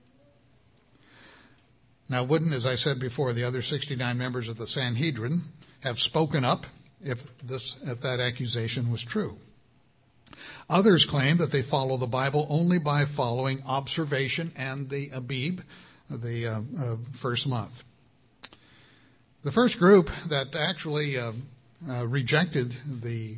Now, wouldn't, as I said before, the other 69 members of the Sanhedrin have spoken up if that accusation was true? Others claim that they follow the Bible only by following observation and the Abib, the first month. The first group that actually rejected the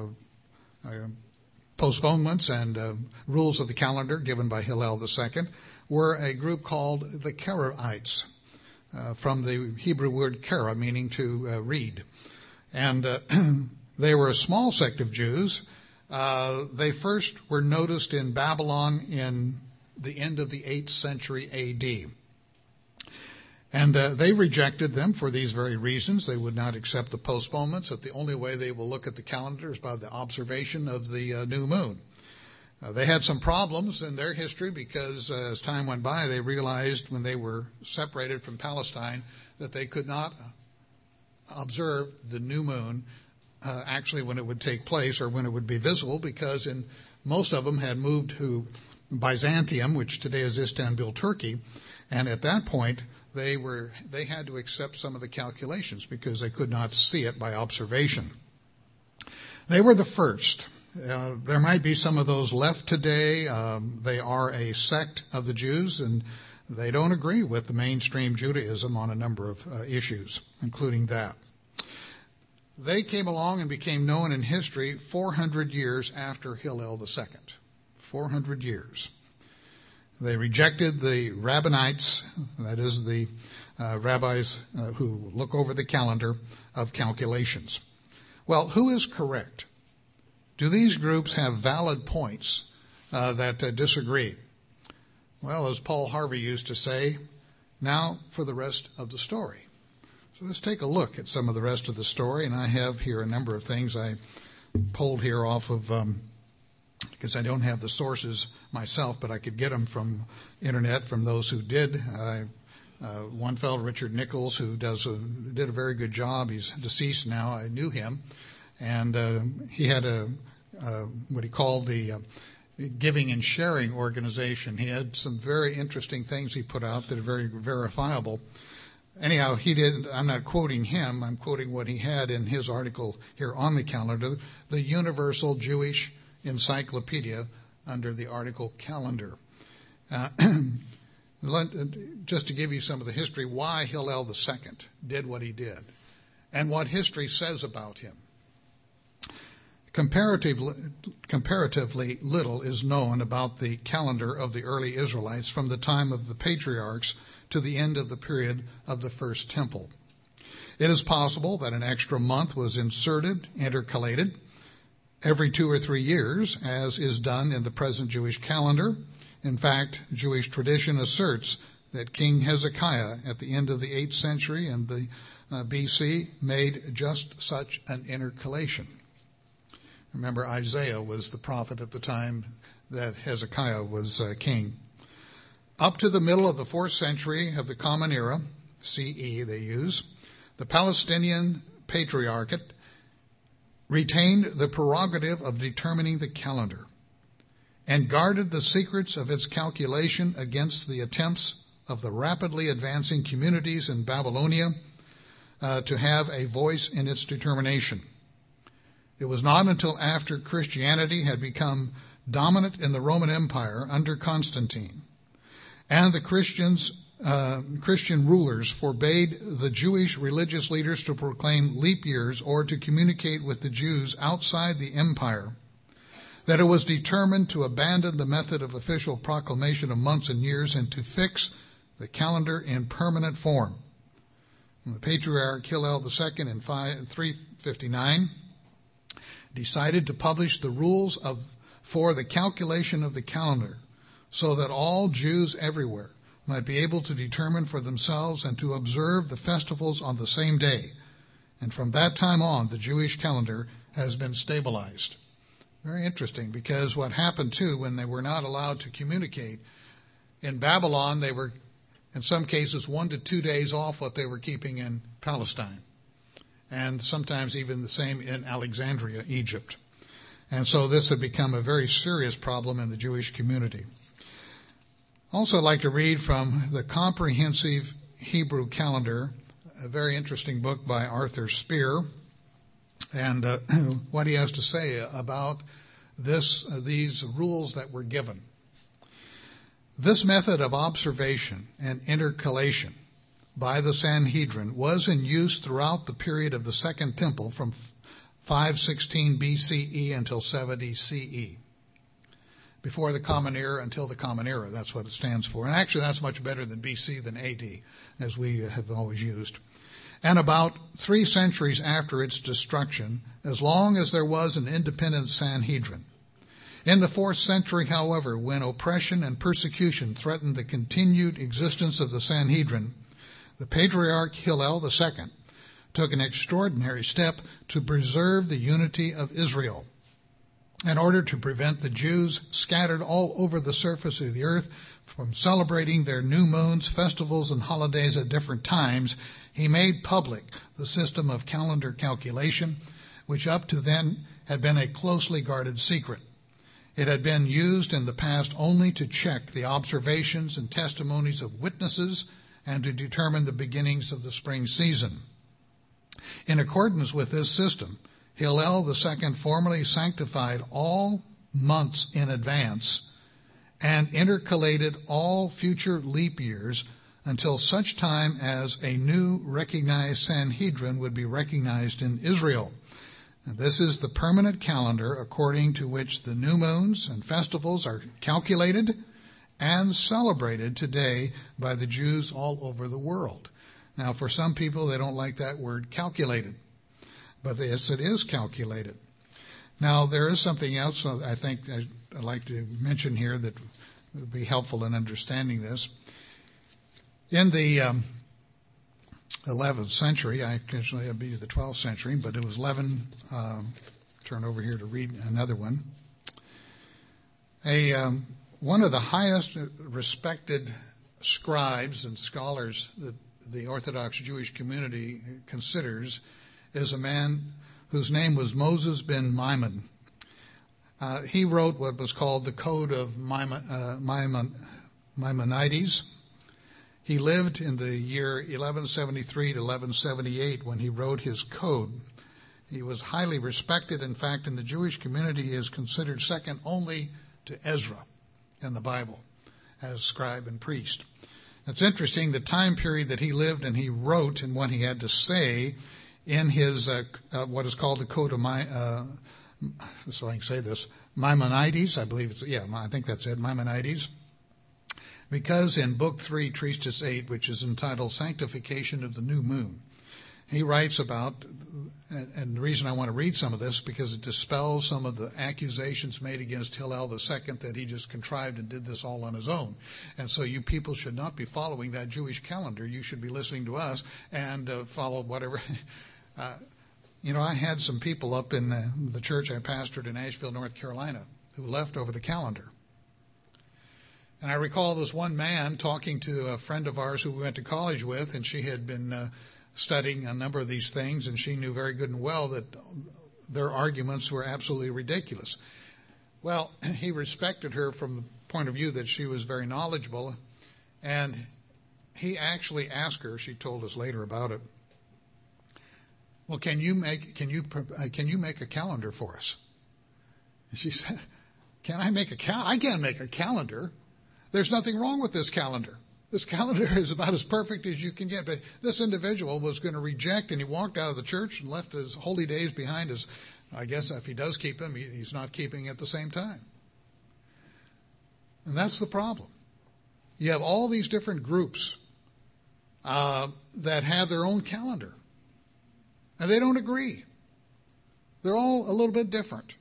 postponements and rules of the calendar given by Hillel II were a group called the Karaites, from the Hebrew word kara, meaning to read. And they were a small sect of Jews. They first were noticed in Babylon in the end of the 8th century A.D. And they rejected them for these very reasons. They would not accept the postponements, that the only way they will look at the calendar is by the observation of the new moon. They had some problems in their history because as time went by, they realized when they were separated from Palestine that they could not observe the new moon actually when it would take place or when it would be visible, because most of them had moved to Byzantium, which today is Istanbul, Turkey, and at that point they had to accept some of the calculations because they could not see it by observation. They were the first. There might be some of those left today. They are a sect of the Jews, and they don't agree with the mainstream Judaism on a number of issues, including that. They came along and became known in history 400 years after Hillel II. 400 years. They rejected the rabbinites, that is the rabbis who look over the calendar of calculations. Well, who is correct? Do these groups have valid points that disagree? Well, as Paul Harvey used to say, now for the rest of the story. So let's take a look at some of the rest of the story, and I have here a number of things I pulled here off of, because I don't have the sources myself, but I could get them from internet from those who did. One fellow, Richard Nichols, who did a very good job. He's deceased now. I knew him, and he had what he called the Giving and Sharing organization. He had some very interesting things he put out that are very verifiable. Anyhow, I'm not quoting him, I'm quoting what he had in his article here on the calendar, the Universal Jewish Encyclopedia, under the article Calendar. Just to give you some of the history, why Hillel II did what he did, and what history says about him. Comparatively little is known about the calendar of the early Israelites from the time of the patriarchs to the end of the period of the First Temple. It is possible that an extra month was intercalated, every 2 or 3 years, as is done in the present Jewish calendar. In fact, Jewish tradition asserts that King Hezekiah at the end of the 8th century and the BC made just such an intercalation. Remember, Isaiah was the prophet at the time that Hezekiah was king. Up to the middle of the 4th century of the Common Era, CE they use, the Palestinian Patriarchate retained the prerogative of determining the calendar and guarded the secrets of its calculation against the attempts of the rapidly advancing communities in Babylonia to have a voice in its determination. It was not until after Christianity had become dominant in the Roman Empire under Constantine, and the Christian rulers forbade the Jewish religious leaders to proclaim leap years or to communicate with the Jews outside the empire, that it was determined to abandon the method of official proclamation of months and years and to fix the calendar in permanent form. And the Patriarch Hillel II in 359 decided to publish the rules for the calculation of the calendar, so that all Jews everywhere might be able to determine for themselves and to observe the festivals on the same day. And from that time on, the Jewish calendar has been stabilized. Very interesting, because what happened too, when they were not allowed to communicate, in Babylon they were, in some cases, 1 to 2 days off what they were keeping in Palestine. And sometimes even the same in Alexandria, Egypt. And so this had become a very serious problem in the Jewish community. Also, I'd like to read from the Comprehensive Hebrew Calendar, a very interesting book by Arthur Spear, and what he has to say about these rules that were given. This method of observation and intercalation by the Sanhedrin was in use throughout the period of the Second Temple from 516 BCE until 70 CE. Before the Common Era until the Common Era, that's what it stands for. And actually that's much better than BC than AD, as we have always used. And about 3 centuries after its destruction, as long as there was an independent Sanhedrin. In the 4th century, however, when oppression and persecution threatened the continued existence of the Sanhedrin, the Patriarch Hillel II took an extraordinary step to preserve the unity of Israel. in order to prevent the Jews scattered all over the surface of the earth from celebrating their new moons, festivals, and holidays at different times, he made public the system of calendar calculation, which up to then had been a closely guarded secret. It had been used in the past only to check the observations and testimonies of witnesses and to determine the beginnings of the spring season. In accordance with this system, Hillel II formally sanctified all months in advance and intercalated all future leap years until such time as a new recognized Sanhedrin would be recognized in Israel. And this is the permanent calendar according to which the new moons and festivals are calculated and celebrated today by the Jews all over the world. Now, for some people, they don't like that word calculated, but yes, it is calculated. Now, there is something else I think I'd like to mention here that would be helpful in understanding this. In the 11th century, actually it'd be the 12th century, but it was 11, turn over here to read another one. One of the highest respected scribes and scholars that the Orthodox Jewish community considers is a man whose name was Moses ben Maimon. He wrote what was called the Code of Maimonides. He lived in the year 1173 to 1178 when he wrote his code. He was highly respected. In fact, in the Jewish community, he is considered second only to Ezra in the Bible as scribe and priest. It's interesting, the time period that he lived and he wrote and what he had to say in his what is called the Code of so I can say this, Maimonides, I believe I think that's it, Maimonides. Because in Book 3, Treatise 8, which is entitled Sanctification of the New Moon, he writes about, and the reason I want to read some of this because it dispels some of the accusations made against Hillel II that he just contrived and did this all on his own. And so you people should not be following that Jewish calendar. You should be listening to us and follow whatever. I had some people up in the church I pastored in Asheville, North Carolina, who left over the calendar. And I recall this one man talking to a friend of ours who we went to college with, and she had been studying a number of these things, and she knew very good and well that their arguments were absolutely ridiculous. Well, he respected her from the point of view that she was very knowledgeable, and he actually asked her, she told us later about it, well, can you make a calendar for us? And she said, can I make a calendar? I can't make a calendar. There's nothing wrong with this calendar. This calendar is about as perfect as you can get. But this individual was going to reject, and he walked out of the church and left his holy days behind us. I guess if he does keep them, he's not keeping at the same time. And that's the problem. You have all these different groups that have their own calendar. And they don't agree. They're all a little bit different.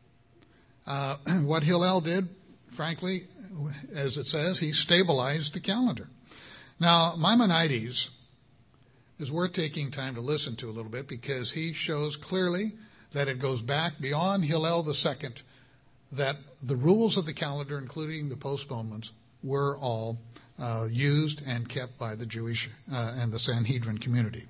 What Hillel did, frankly, as it says, he stabilized the calendar. Now, Maimonides is worth taking time to listen to a little bit because he shows clearly that it goes back beyond Hillel II, that the rules of the calendar, including the postponements, were all used and kept by the Jewish and the Sanhedrin community.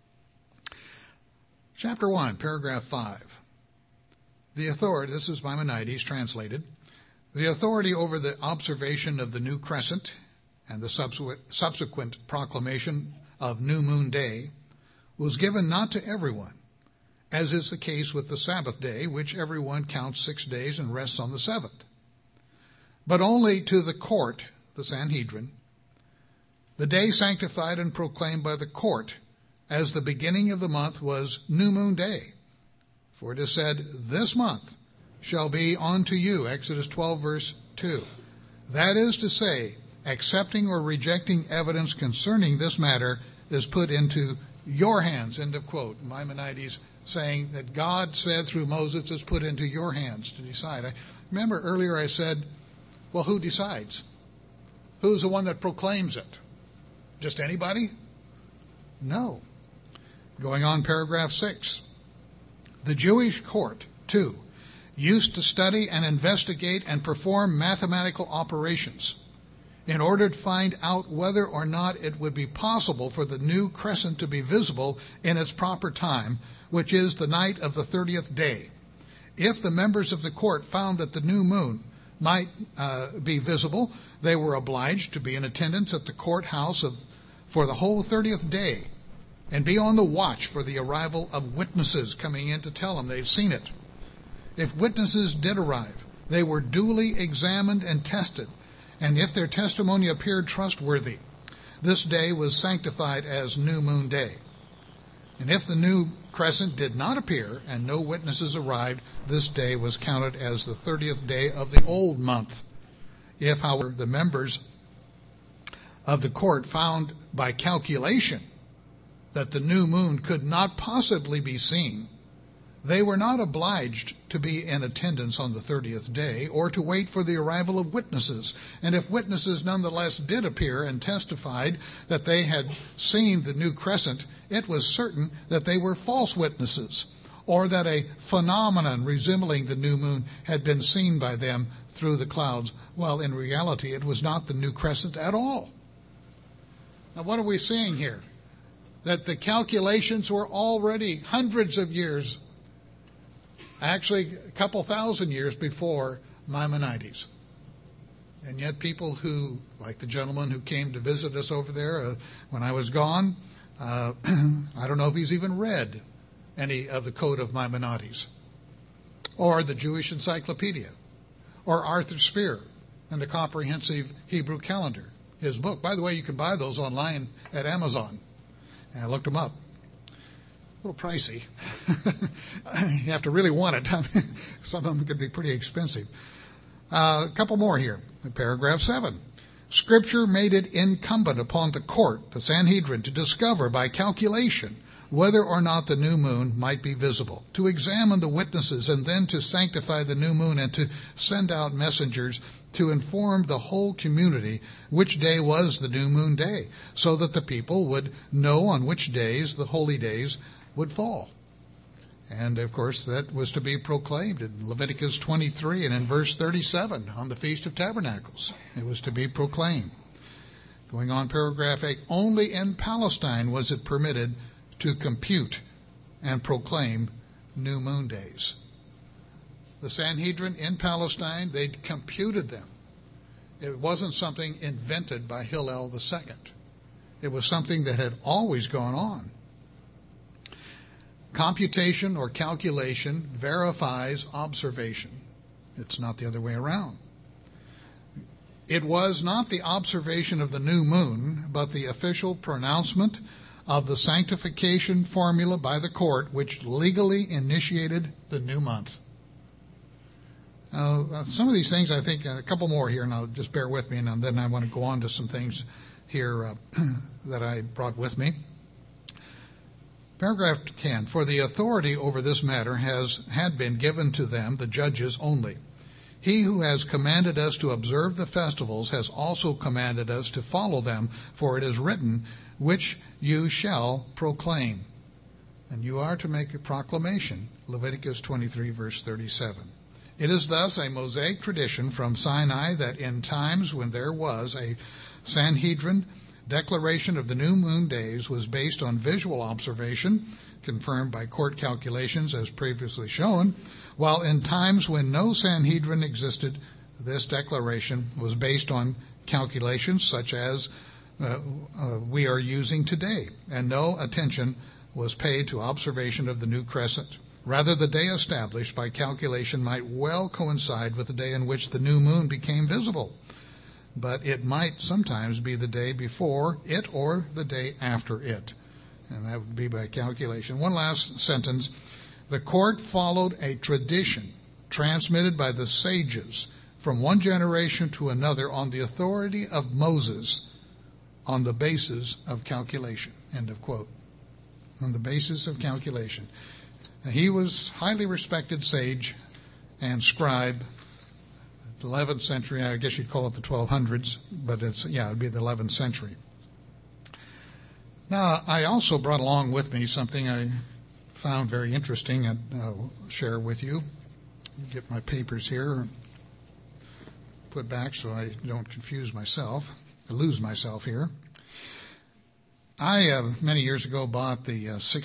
Chapter 1, paragraph 5. The authority, this is Maimonides translated, the authority over the observation of the new crescent and the subsequent proclamation of New Moon Day was given not to everyone, as is the case with the Sabbath day, which everyone counts 6 days and rests on the seventh, but only to the court, the Sanhedrin, the day sanctified and proclaimed by the court as the beginning of the month was New Moon Day. For it is said, this month shall be unto you, Exodus 12, verse 2. That is to say, accepting or rejecting evidence concerning this matter is put into your hands, end of quote. Maimonides saying that God said through Moses is put into your hands to decide. I remember earlier I said, well, who decides? Who's the one that proclaims it? Just anybody? No. Going on, paragraph 6. The Jewish court, too, used to study and investigate and perform mathematical operations in order to find out whether or not it would be possible for the new crescent to be visible in its proper time, which is the night of the 30th day. If the members of the court found that the new moon might be visible, they were obliged to be in attendance at the courthouse for the whole 30th day and be on the watch for the arrival of witnesses coming in to tell them they've seen it. If witnesses did arrive, they were duly examined and tested, and if their testimony appeared trustworthy, this day was sanctified as New Moon Day. And if the new crescent did not appear and no witnesses arrived, this day was counted as the 30th day of the old month. If, however, the members of the court found by calculation that the new moon could not possibly be seen, they were not obliged to be in attendance on the 30th day or to wait for the arrival of witnesses. And if witnesses nonetheless did appear and testified that they had seen the new crescent, it was certain that they were false witnesses, or that a phenomenon resembling the new moon had been seen by them through the clouds, while in reality it was not the new crescent at all. Now, what are we seeing here? That the calculations were already hundreds of years, actually a couple thousand years before Maimonides. And yet people who, like the gentleman who came to visit us over there when I was gone, I don't know if he's even read any of the Code of Maimonides, or the Jewish Encyclopedia, or Arthur Spear and the Comprehensive Hebrew Calendar, his book. By the way, you can buy those online at Amazon. And I looked them up. A little pricey. You have to really want it. Some of them could be pretty expensive. A couple more here. Paragraph 7. Scripture made it incumbent upon the court, the Sanhedrin, to discover by calculation whether or not the new moon might be visible, to examine the witnesses, and then to sanctify the new moon and to send out messengers to inform the whole community which day was the new moon day, so that the people would know on which days the holy days would fall. And, of course, that was to be proclaimed in Leviticus 23 and in verse 37 on the Feast of Tabernacles. It was to be proclaimed. Going on, paragraph 8, only in Palestine was it permitted to compute and proclaim new moon days. The Sanhedrin in Palestine, they computed them. It wasn't something invented by Hillel II. It was something that had always gone on. Computation or calculation verifies observation. It's not the other way around. It was not the observation of the new moon, but the official pronouncement of the sanctification formula by the court, which legally initiated the new month. Now, some of these things, I think, a couple more here, and I'll just bear with me, and then I want to go on to some things here that I brought with me. Paragraph 10, for the authority over this matter had been given to them, the judges only. He who has commanded us to observe the festivals has also commanded us to follow them, for it is written, which you shall proclaim. And you are to make a proclamation, Leviticus 23, verse 37. It is thus a Mosaic tradition from Sinai that in times when there was a Sanhedrin, declaration of the new moon days was based on visual observation, confirmed by court calculations as previously shown, while in times when no Sanhedrin existed, this declaration was based on calculations such as we are using today, and no attention was paid to observation of the new crescent. Rather, the day established by calculation might well coincide with the day in which the new moon became visible, but it might sometimes be the day before it or the day after it, and that would be by calculation. One last sentence. The court followed a tradition transmitted by the sages from one generation to another on the authority of Moses on the basis of calculation. End of quote. On the basis of calculation. He was highly respected sage and scribe, 11th century. I guess you'd call it the 1200s, but it'd be the 11th century. Now, I also brought along with me something I found very interesting and I'll share with you. get my papers here put back so I don't confuse myself. I lose myself here. I many years ago bought the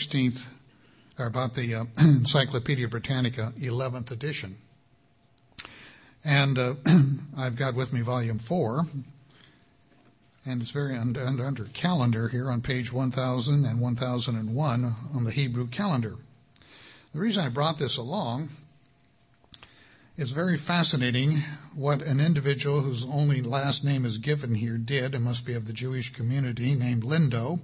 Encyclopedia Britannica 11th edition, and I've got with me volume 4, and it's very under calendar here on page 1000 and 1001 on the Hebrew calendar. The reason I brought this along, it's very fascinating what an individual whose only last name is given here did, and must be of the Jewish community, named Lindo.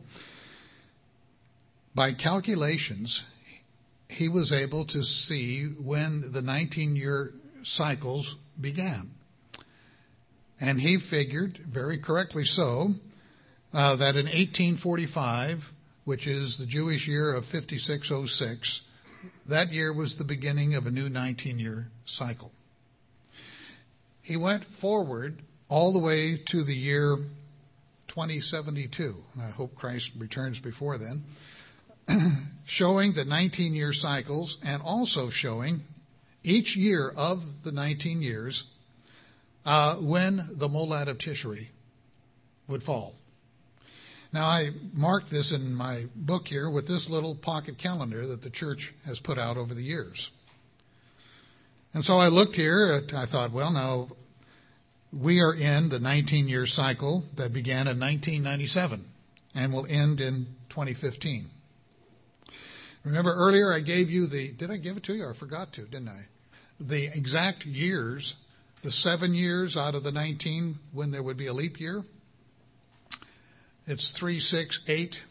By calculations, he was able to see when the 19-year cycles began. And he figured, very correctly so, that in 1845, which is the Jewish year of 5606, that year was the beginning of a new 19-year cycle. He went forward all the way to the year 2072. I hope Christ returns before then, showing the 19-year cycles and also showing each year of the 19 years when the Molad of Tishri would fall. Now, I marked this in my book here with this little pocket calendar that the church has put out over the years. And so I looked here, I thought, well, now, we are in the 19-year cycle that began in 1997 and will end in 2015. Remember earlier I gave you did I give it to you? I forgot to, didn't I? The exact years, the 7 years out of the 19 when there would be a leap year. It's 368.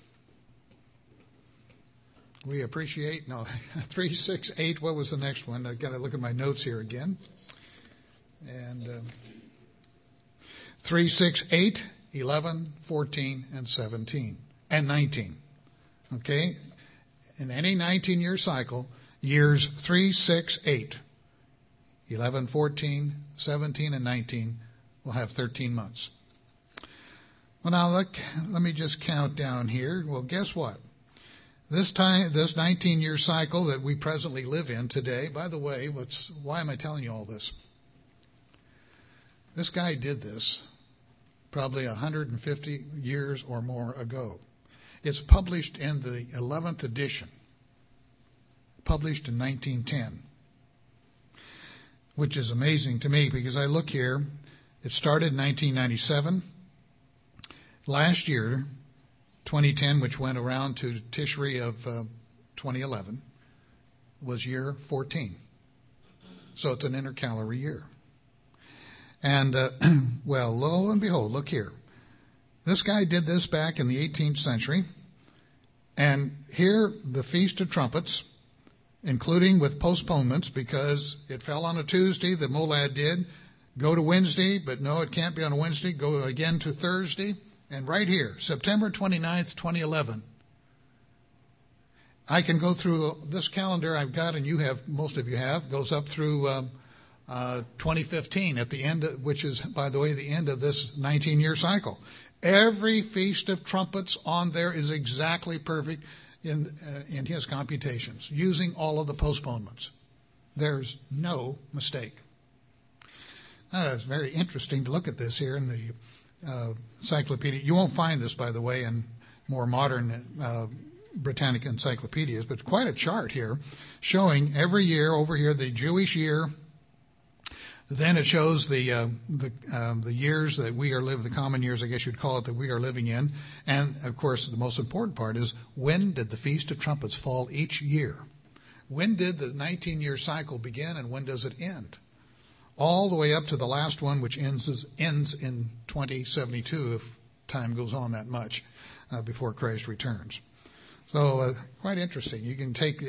We appreciate, 368. What was the next one? I've got to look at my notes here again. And 368, 11, 14, and 17, and 19. Okay? In any 19-year cycle, years 3, 6, 8, 11, 14, 17, and 19 will have 13 months. Well, now let me just count down here. Well, guess what? This 19-year cycle that we presently live in today, by the way, why am I telling you all this? This guy did this probably 150 years or more ago. It's published in the 11th edition, published in 1910, which is amazing to me because I look here, it started in 1997. Last year, 2010, which went around to Tishri of 2011, was year 14. So it's an intercalary year. And, well, lo and behold, look here. This guy did this back in the 18th century. And here, the Feast of Trumpets, including with postponements, because it fell on a Tuesday, the Molad did, go to Wednesday, but no, it can't be on a Wednesday, go again to Thursday. And right here, September 29th, 2011, I can go through this calendar I've got, and you have, most of you have, goes up through 2015 at the end, which is, by the way, the end of this 19-year cycle. Every Feast of Trumpets on there is exactly perfect in his computations, using all of the postponements. There's no mistake. It's very interesting to look at this here in the encyclopedia. You won't find this, by the way, in more modern Britannica encyclopedias, but quite a chart here showing every year over here the Jewish year. Then it shows the years that we are living, the common years, I guess you'd call it, that we are living in. And, of course, the most important part is when did the Feast of Trumpets fall each year? When did the 19-year cycle begin and when does it end? All the way up to the last one, which ends in 2072, if time goes on that much, before Christ returns. So quite interesting. You can take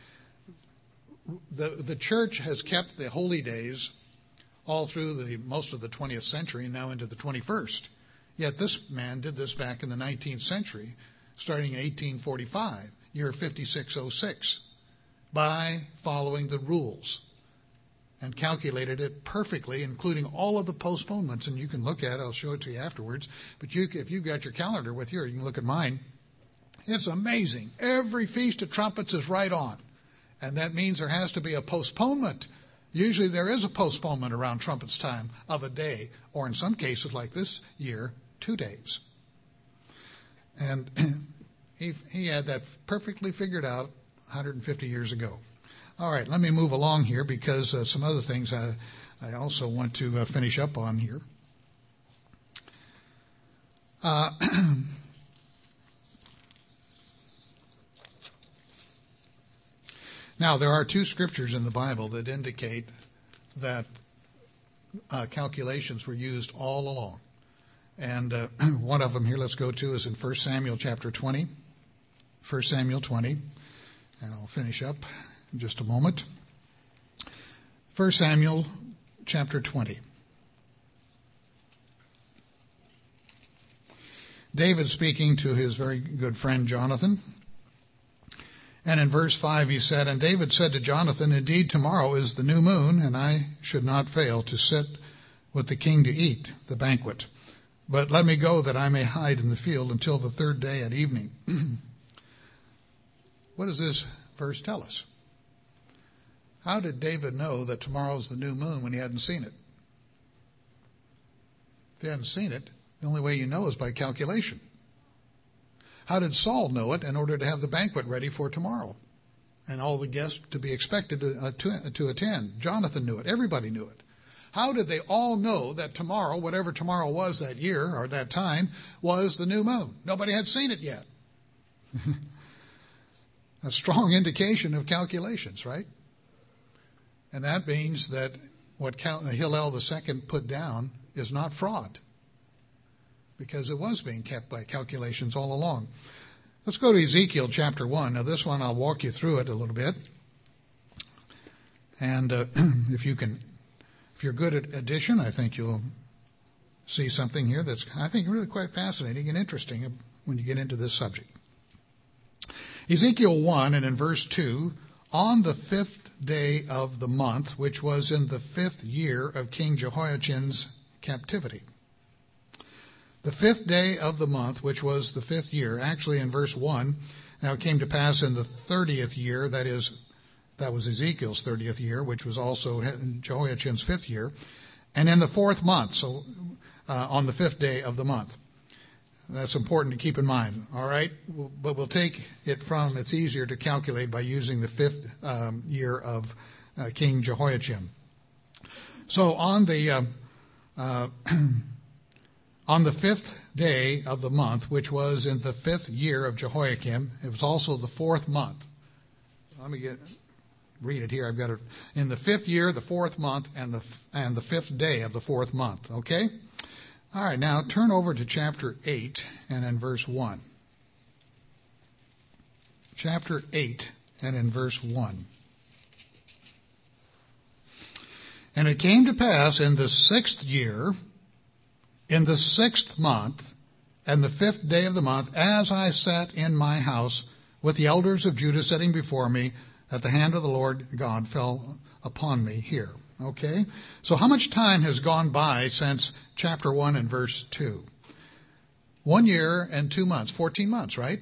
the church has kept the holy days all through most of the 20th century and now into the 21st. Yet this man did this back in the 19th century, starting in 1845, year 5606, by following the rules, and calculated it perfectly, including all of the postponements. And you can look at it. I'll show it to you afterwards. But if you've got your calendar with you, or you can look at mine. It's amazing. Every Feast of Trumpets is right on. And that means there has to be a postponement Usually there is a postponement around trumpets time of a day, or in some cases like this year, 2 days. And he had that perfectly figured out 150 years ago. All right, let me move along here because some other things I also want to finish up on here. Now, there are 2 scriptures in the Bible that indicate that calculations were used all along. And one of them here, let's go to, is in 1 Samuel chapter 20. 1 Samuel 20. And I'll finish up in just a moment. 1 Samuel chapter 20. David speaking to his very good friend Jonathan. And in verse 5 he said, "And David said to Jonathan, Indeed, tomorrow is the new moon, and I should not fail to sit with the king to eat the banquet. But let me go that I may hide in the field until the 3rd day at evening." What does this verse tell us? How did David know that tomorrow's the new moon when he hadn't seen it? If you hadn't seen it, the only way you know is by calculation. How did Saul know it in order to have the banquet ready for tomorrow and all the guests to be expected to attend? Jonathan knew it. Everybody knew it. How did they all know that tomorrow, whatever tomorrow was that year or that time, was the new moon? Nobody had seen it yet. A strong indication of calculations, right? And that means that what Hillel II put down is not fraud, because it was being kept by calculations all along. Let's go to Ezekiel chapter 1. Now this one, I'll walk you through it a little bit. And if you're good at addition, I think you'll see something here that's, I think, really quite fascinating and interesting when you get into this subject. Ezekiel 1, and in verse 2, "On the 5th day of the month, which was in the 5th year of King Jehoiachin's captivity." The 5th day of the month, which was the 5th year, actually in verse 1, "Now it came to pass in the 30th year," that was Ezekiel's 30th year, which was also Jehoiachin's 5th year, "and in the 4th month," so on the 5th day of the month. That's important to keep in mind, all right? But we'll take it from, it's easier to calculate by using the 5th year of King Jehoiachin. So on the 5th day of the month, which was in the 5th year of Jehoiakim, it was also the 4th month. Let me read it here. I've got it in the 5th year, the 4th month, and the 5th day of the 4th month. Okay? All right, now turn over to chapter 8 and in verse 1. Chapter 8 and in verse 1. "And it came to pass in the 6th year, in the 6th month, and the 5th day of the month, as I sat in my house with the elders of Judah sitting before me, that the hand of the Lord God fell upon me." Here. Okay? So how much time has gone by since chapter 1 and verse 2? 1 year and 2 months, 14 months, right?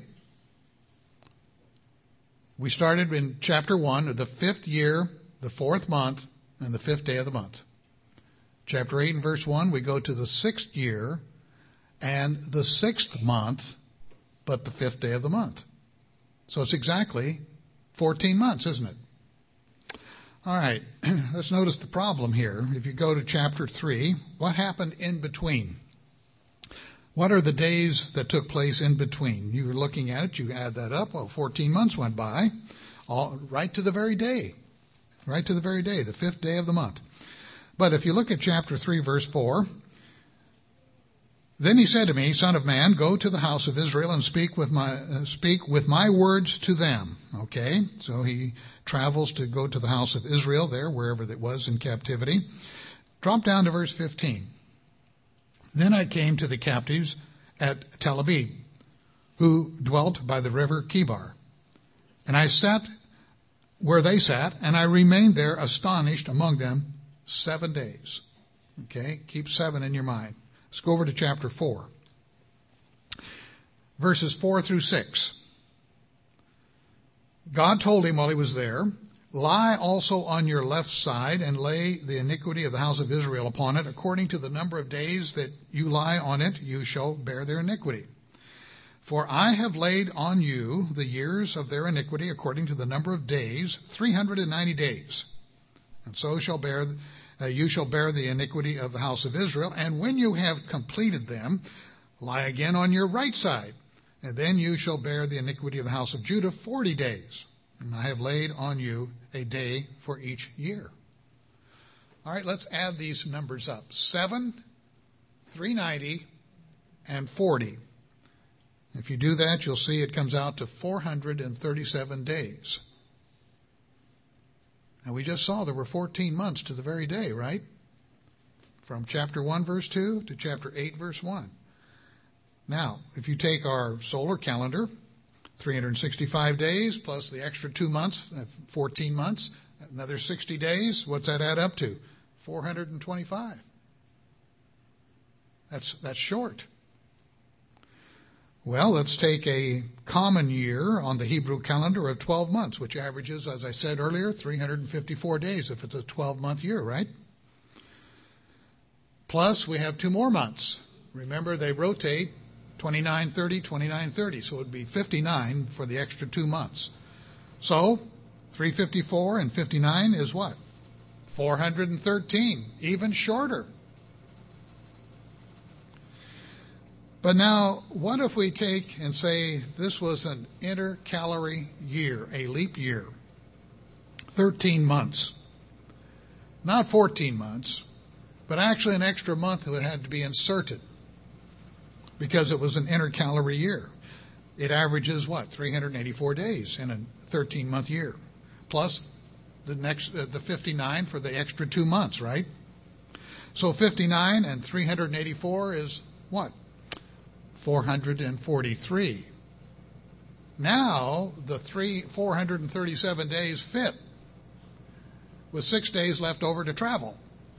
We started in chapter 1 of the 5th year, the 4th month, and the 5th day of the month. Chapter 8 and verse 1, we go to the 6th year and the 6th month, but the 5th day of the month. So it's exactly 14 months, isn't it? All right, let's notice the problem here. If you go to chapter 3, what happened in between? What are the days that took place in between? You were looking at it, you add that up, 14 months went by, right to the very day, the 5th day of the month. But if you look at chapter 3, verse 4, "Then he said to me, Son of man, go to the house of Israel and speak with my words to them." Okay, so he travels to go to the house of Israel there, wherever it was in captivity. Drop down to verse 15. "Then I came to the captives at Tel Abib, who dwelt by the river Kibar. And I sat where they sat, and I remained there astonished among them 7 days. Okay, keep 7 in your mind. Let's go over to chapter 4. Verses 4 through 6. "God told him while he was there, Lie also on your left side, and lay the iniquity of the house of Israel upon it. According to the number of days that you lie on it, you shall bear their iniquity. For I have laid on you the years of their iniquity according to the number of days, 390 days. And so you shall bear the iniquity of the house of Israel. And when you have completed them, lie again on your right side. And then you shall bear the iniquity of the house of Judah 40 days. And I have laid on you a day for each year. All right, let's add these numbers up. 7, 390, and 40. If you do that, you'll see it comes out to 437 days. Now, we just saw there were 14 months to the very day, right? From chapter 1, verse 2 to chapter 8, verse 1. Now, if you take our solar calendar, 365 days plus the extra 2 months, 14 months, another 60 days. What's that add up to? 425. That's short. Well, let's take a common year on the Hebrew calendar of 12 months, which averages, as I said earlier, 354 days if it's a 12-month year, right? Plus, we have 2 more months. Remember, they rotate 29, 30, 29, 30. So it would be 59 for the extra 2 months. So 354 and 59 is what? 413, even shorter. But now, what if we take and say this was an intercalary year, a leap year? 13 months. Not 14 months, but actually an extra month that had to be inserted, because it was an intercalary year. It averages what? 384 days in a 13-month year, plus the 59 for the extra 2 months, right? So 59 and 384 is what? 443. Now the 437 days fit, with 6 days left over to travel.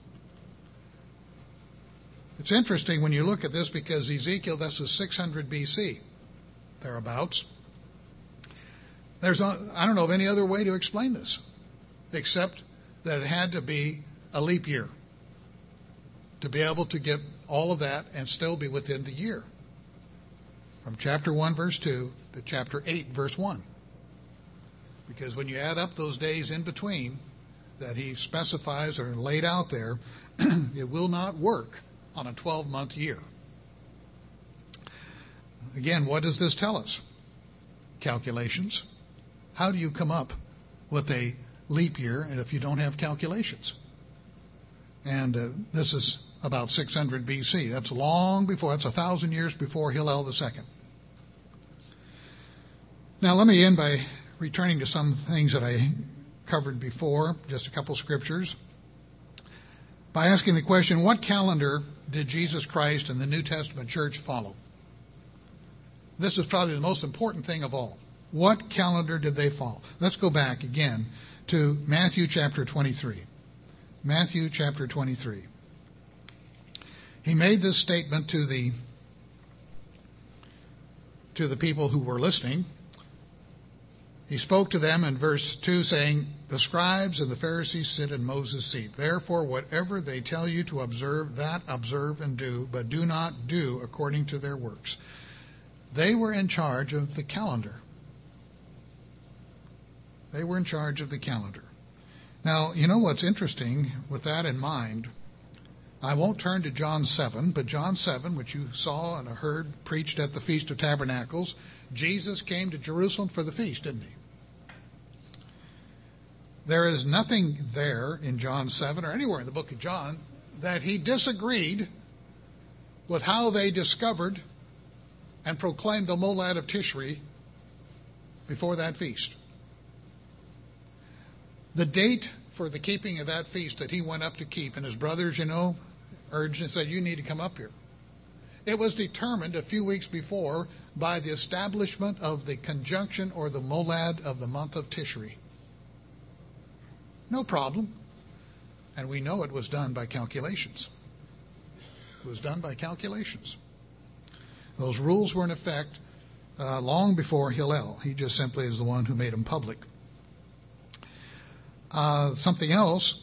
It's interesting when you look at this, because Ezekiel, this is 600 BC, thereabouts. I don't know of any other way to explain this, except that it had to be a leap year to be able to get all of that and still be within the year. From chapter 1, verse 2 to chapter 8, verse 1. Because when you add up those days in between that he specifies or laid out there, it will not work on a 12-month year. Again, what does this tell us? Calculations. How do you come up with a leap year if you don't have calculations? And this is about 600 BC. That's long before, that's 1,000 years before Hillel II. Now let me end by returning to some things that I covered before, just a couple scriptures, by asking the question, what calendar did Jesus Christ and the New Testament church follow? This is probably the most important thing of all. What calendar did they follow? Let's go back again to Matthew chapter 23. Matthew chapter 23. He made this statement to the people who were listening. He spoke to them in verse 2 saying, "The scribes and the Pharisees sit in Moses' seat. Therefore, whatever they tell you to observe, that observe and do, but do not do according to their works." They were in charge of the calendar. They were in charge of the calendar. Now, you know what's interesting with that in mind? I won't turn to John 7, but John 7, which you saw and heard preached at the Feast of Tabernacles, Jesus came to Jerusalem for the feast, didn't he? There is nothing there in John 7 or anywhere in the book of John that he disagreed with how they discovered and proclaimed the Molad of Tishri before that feast. The date for the keeping of that feast that he went up to keep, and his brothers, urged and said, "You need to come up here." It was determined a few weeks before by the establishment of the conjunction or the Molad of the month of Tishri. No problem. And we know it was done by calculations. It was done by calculations. Those rules were in effect long before Hillel. He just simply is the one who made them public. Something else,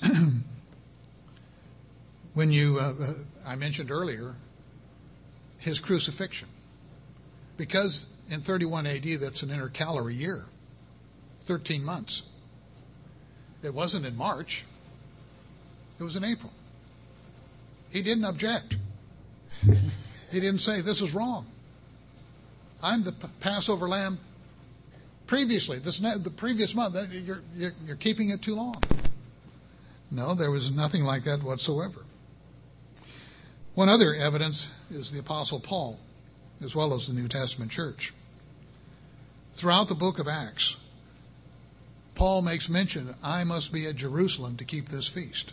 I mentioned earlier, his crucifixion. Because in 31 AD, that's an intercalary year, 13 months. It wasn't in March. It was in April. He didn't object. He didn't say, this is wrong. I'm the Passover lamb previously. The previous month. You're keeping it too long. No, there was nothing like that whatsoever. One other evidence is the Apostle Paul, as well as the New Testament church. Throughout the book of Acts, Paul makes mention, I must be at Jerusalem to keep this feast.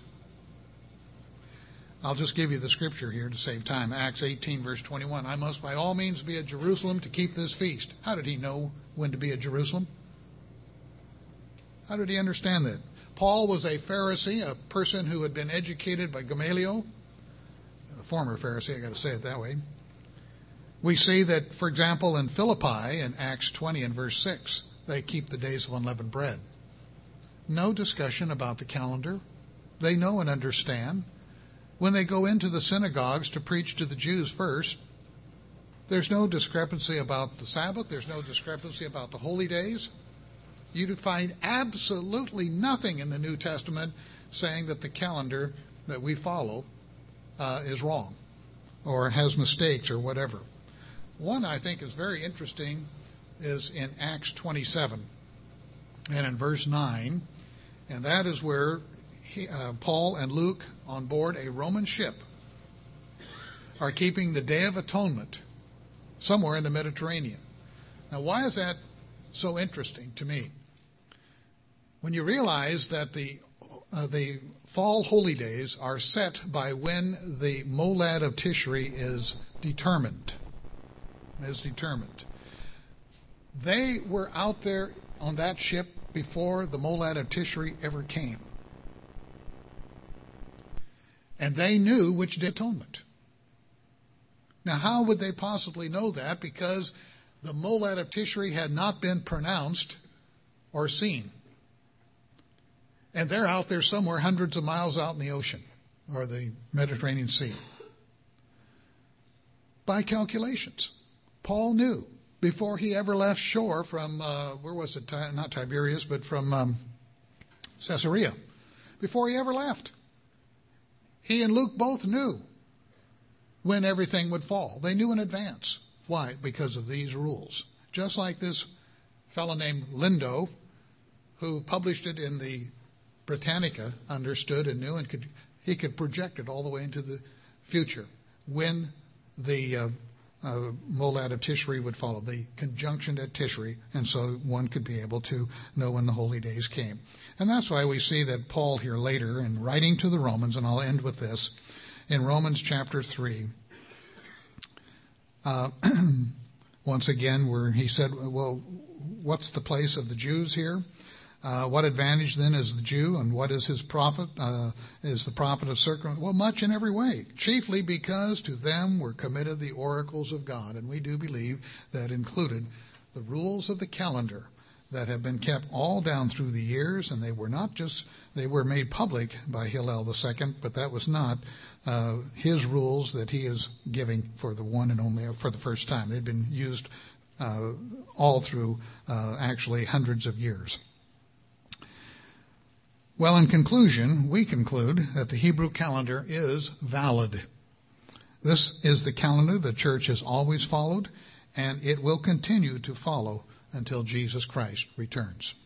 I'll just give you the scripture here to save time. Acts 18, verse 21. I must by all means be at Jerusalem to keep this feast. How did he know when to be at Jerusalem? How did he understand that? Paul was a Pharisee, a person who had been educated by Gamaliel, a former Pharisee, I got to say it that way. We see that, for example, in Philippi, in Acts 20 and verse 6, they keep the days of unleavened bread. No discussion about the calendar. They know and understand. When they go into the synagogues to preach to the Jews first, there's no discrepancy about the Sabbath. There's no discrepancy about the holy days. You'd find absolutely nothing in the New Testament saying that the calendar that we follow is wrong or has mistakes or whatever. One I think is very interesting is in Acts 27 and in verse 9, and that is where Paul and Luke on board a Roman ship are keeping the Day of Atonement somewhere in the Mediterranean. Now, why is that so interesting to me? When you realize that the fall holy days are set by when the Molad of Tishri is determined. They were out there on that ship before the Molad of Tishri ever came. And they knew which day atonement. Now, how would they possibly know that? Because the Molad of Tishri had not been pronounced or seen. And they're out there somewhere hundreds of miles out in the ocean or the Mediterranean Sea. By calculations, Paul knew before he ever left shore from, where was it? Not Tiberias, but from Caesarea. Before he ever left. He and Luke both knew when everything would fall. They knew in advance. Why? Because of these rules. Just like this fellow named Lindo, who published it in the Britannica, understood and knew, and he could project it all the way into the future when the Molad of Tishri would follow, the conjunction at Tishri, and so one could be able to know when the holy days came. And that's why we see that Paul here later, in writing to the Romans, and I'll end with this, in Romans chapter 3, once again, where he said, well, what's the place of the Jews here? What advantage then is the Jew, and what is his profit? Is the profit of circumcision? Well, much in every way, chiefly because to them were committed the oracles of God, and we do believe that included the rules of the calendar that have been kept all down through the years, and they were made public by Hillel II, but that was not his rules that he is giving for the one and only, for the first time. They'd been used all through actually hundreds of years. Well, in conclusion, we conclude that the Hebrew calendar is valid. This is the calendar the church has always followed, and it will continue to follow until Jesus Christ returns.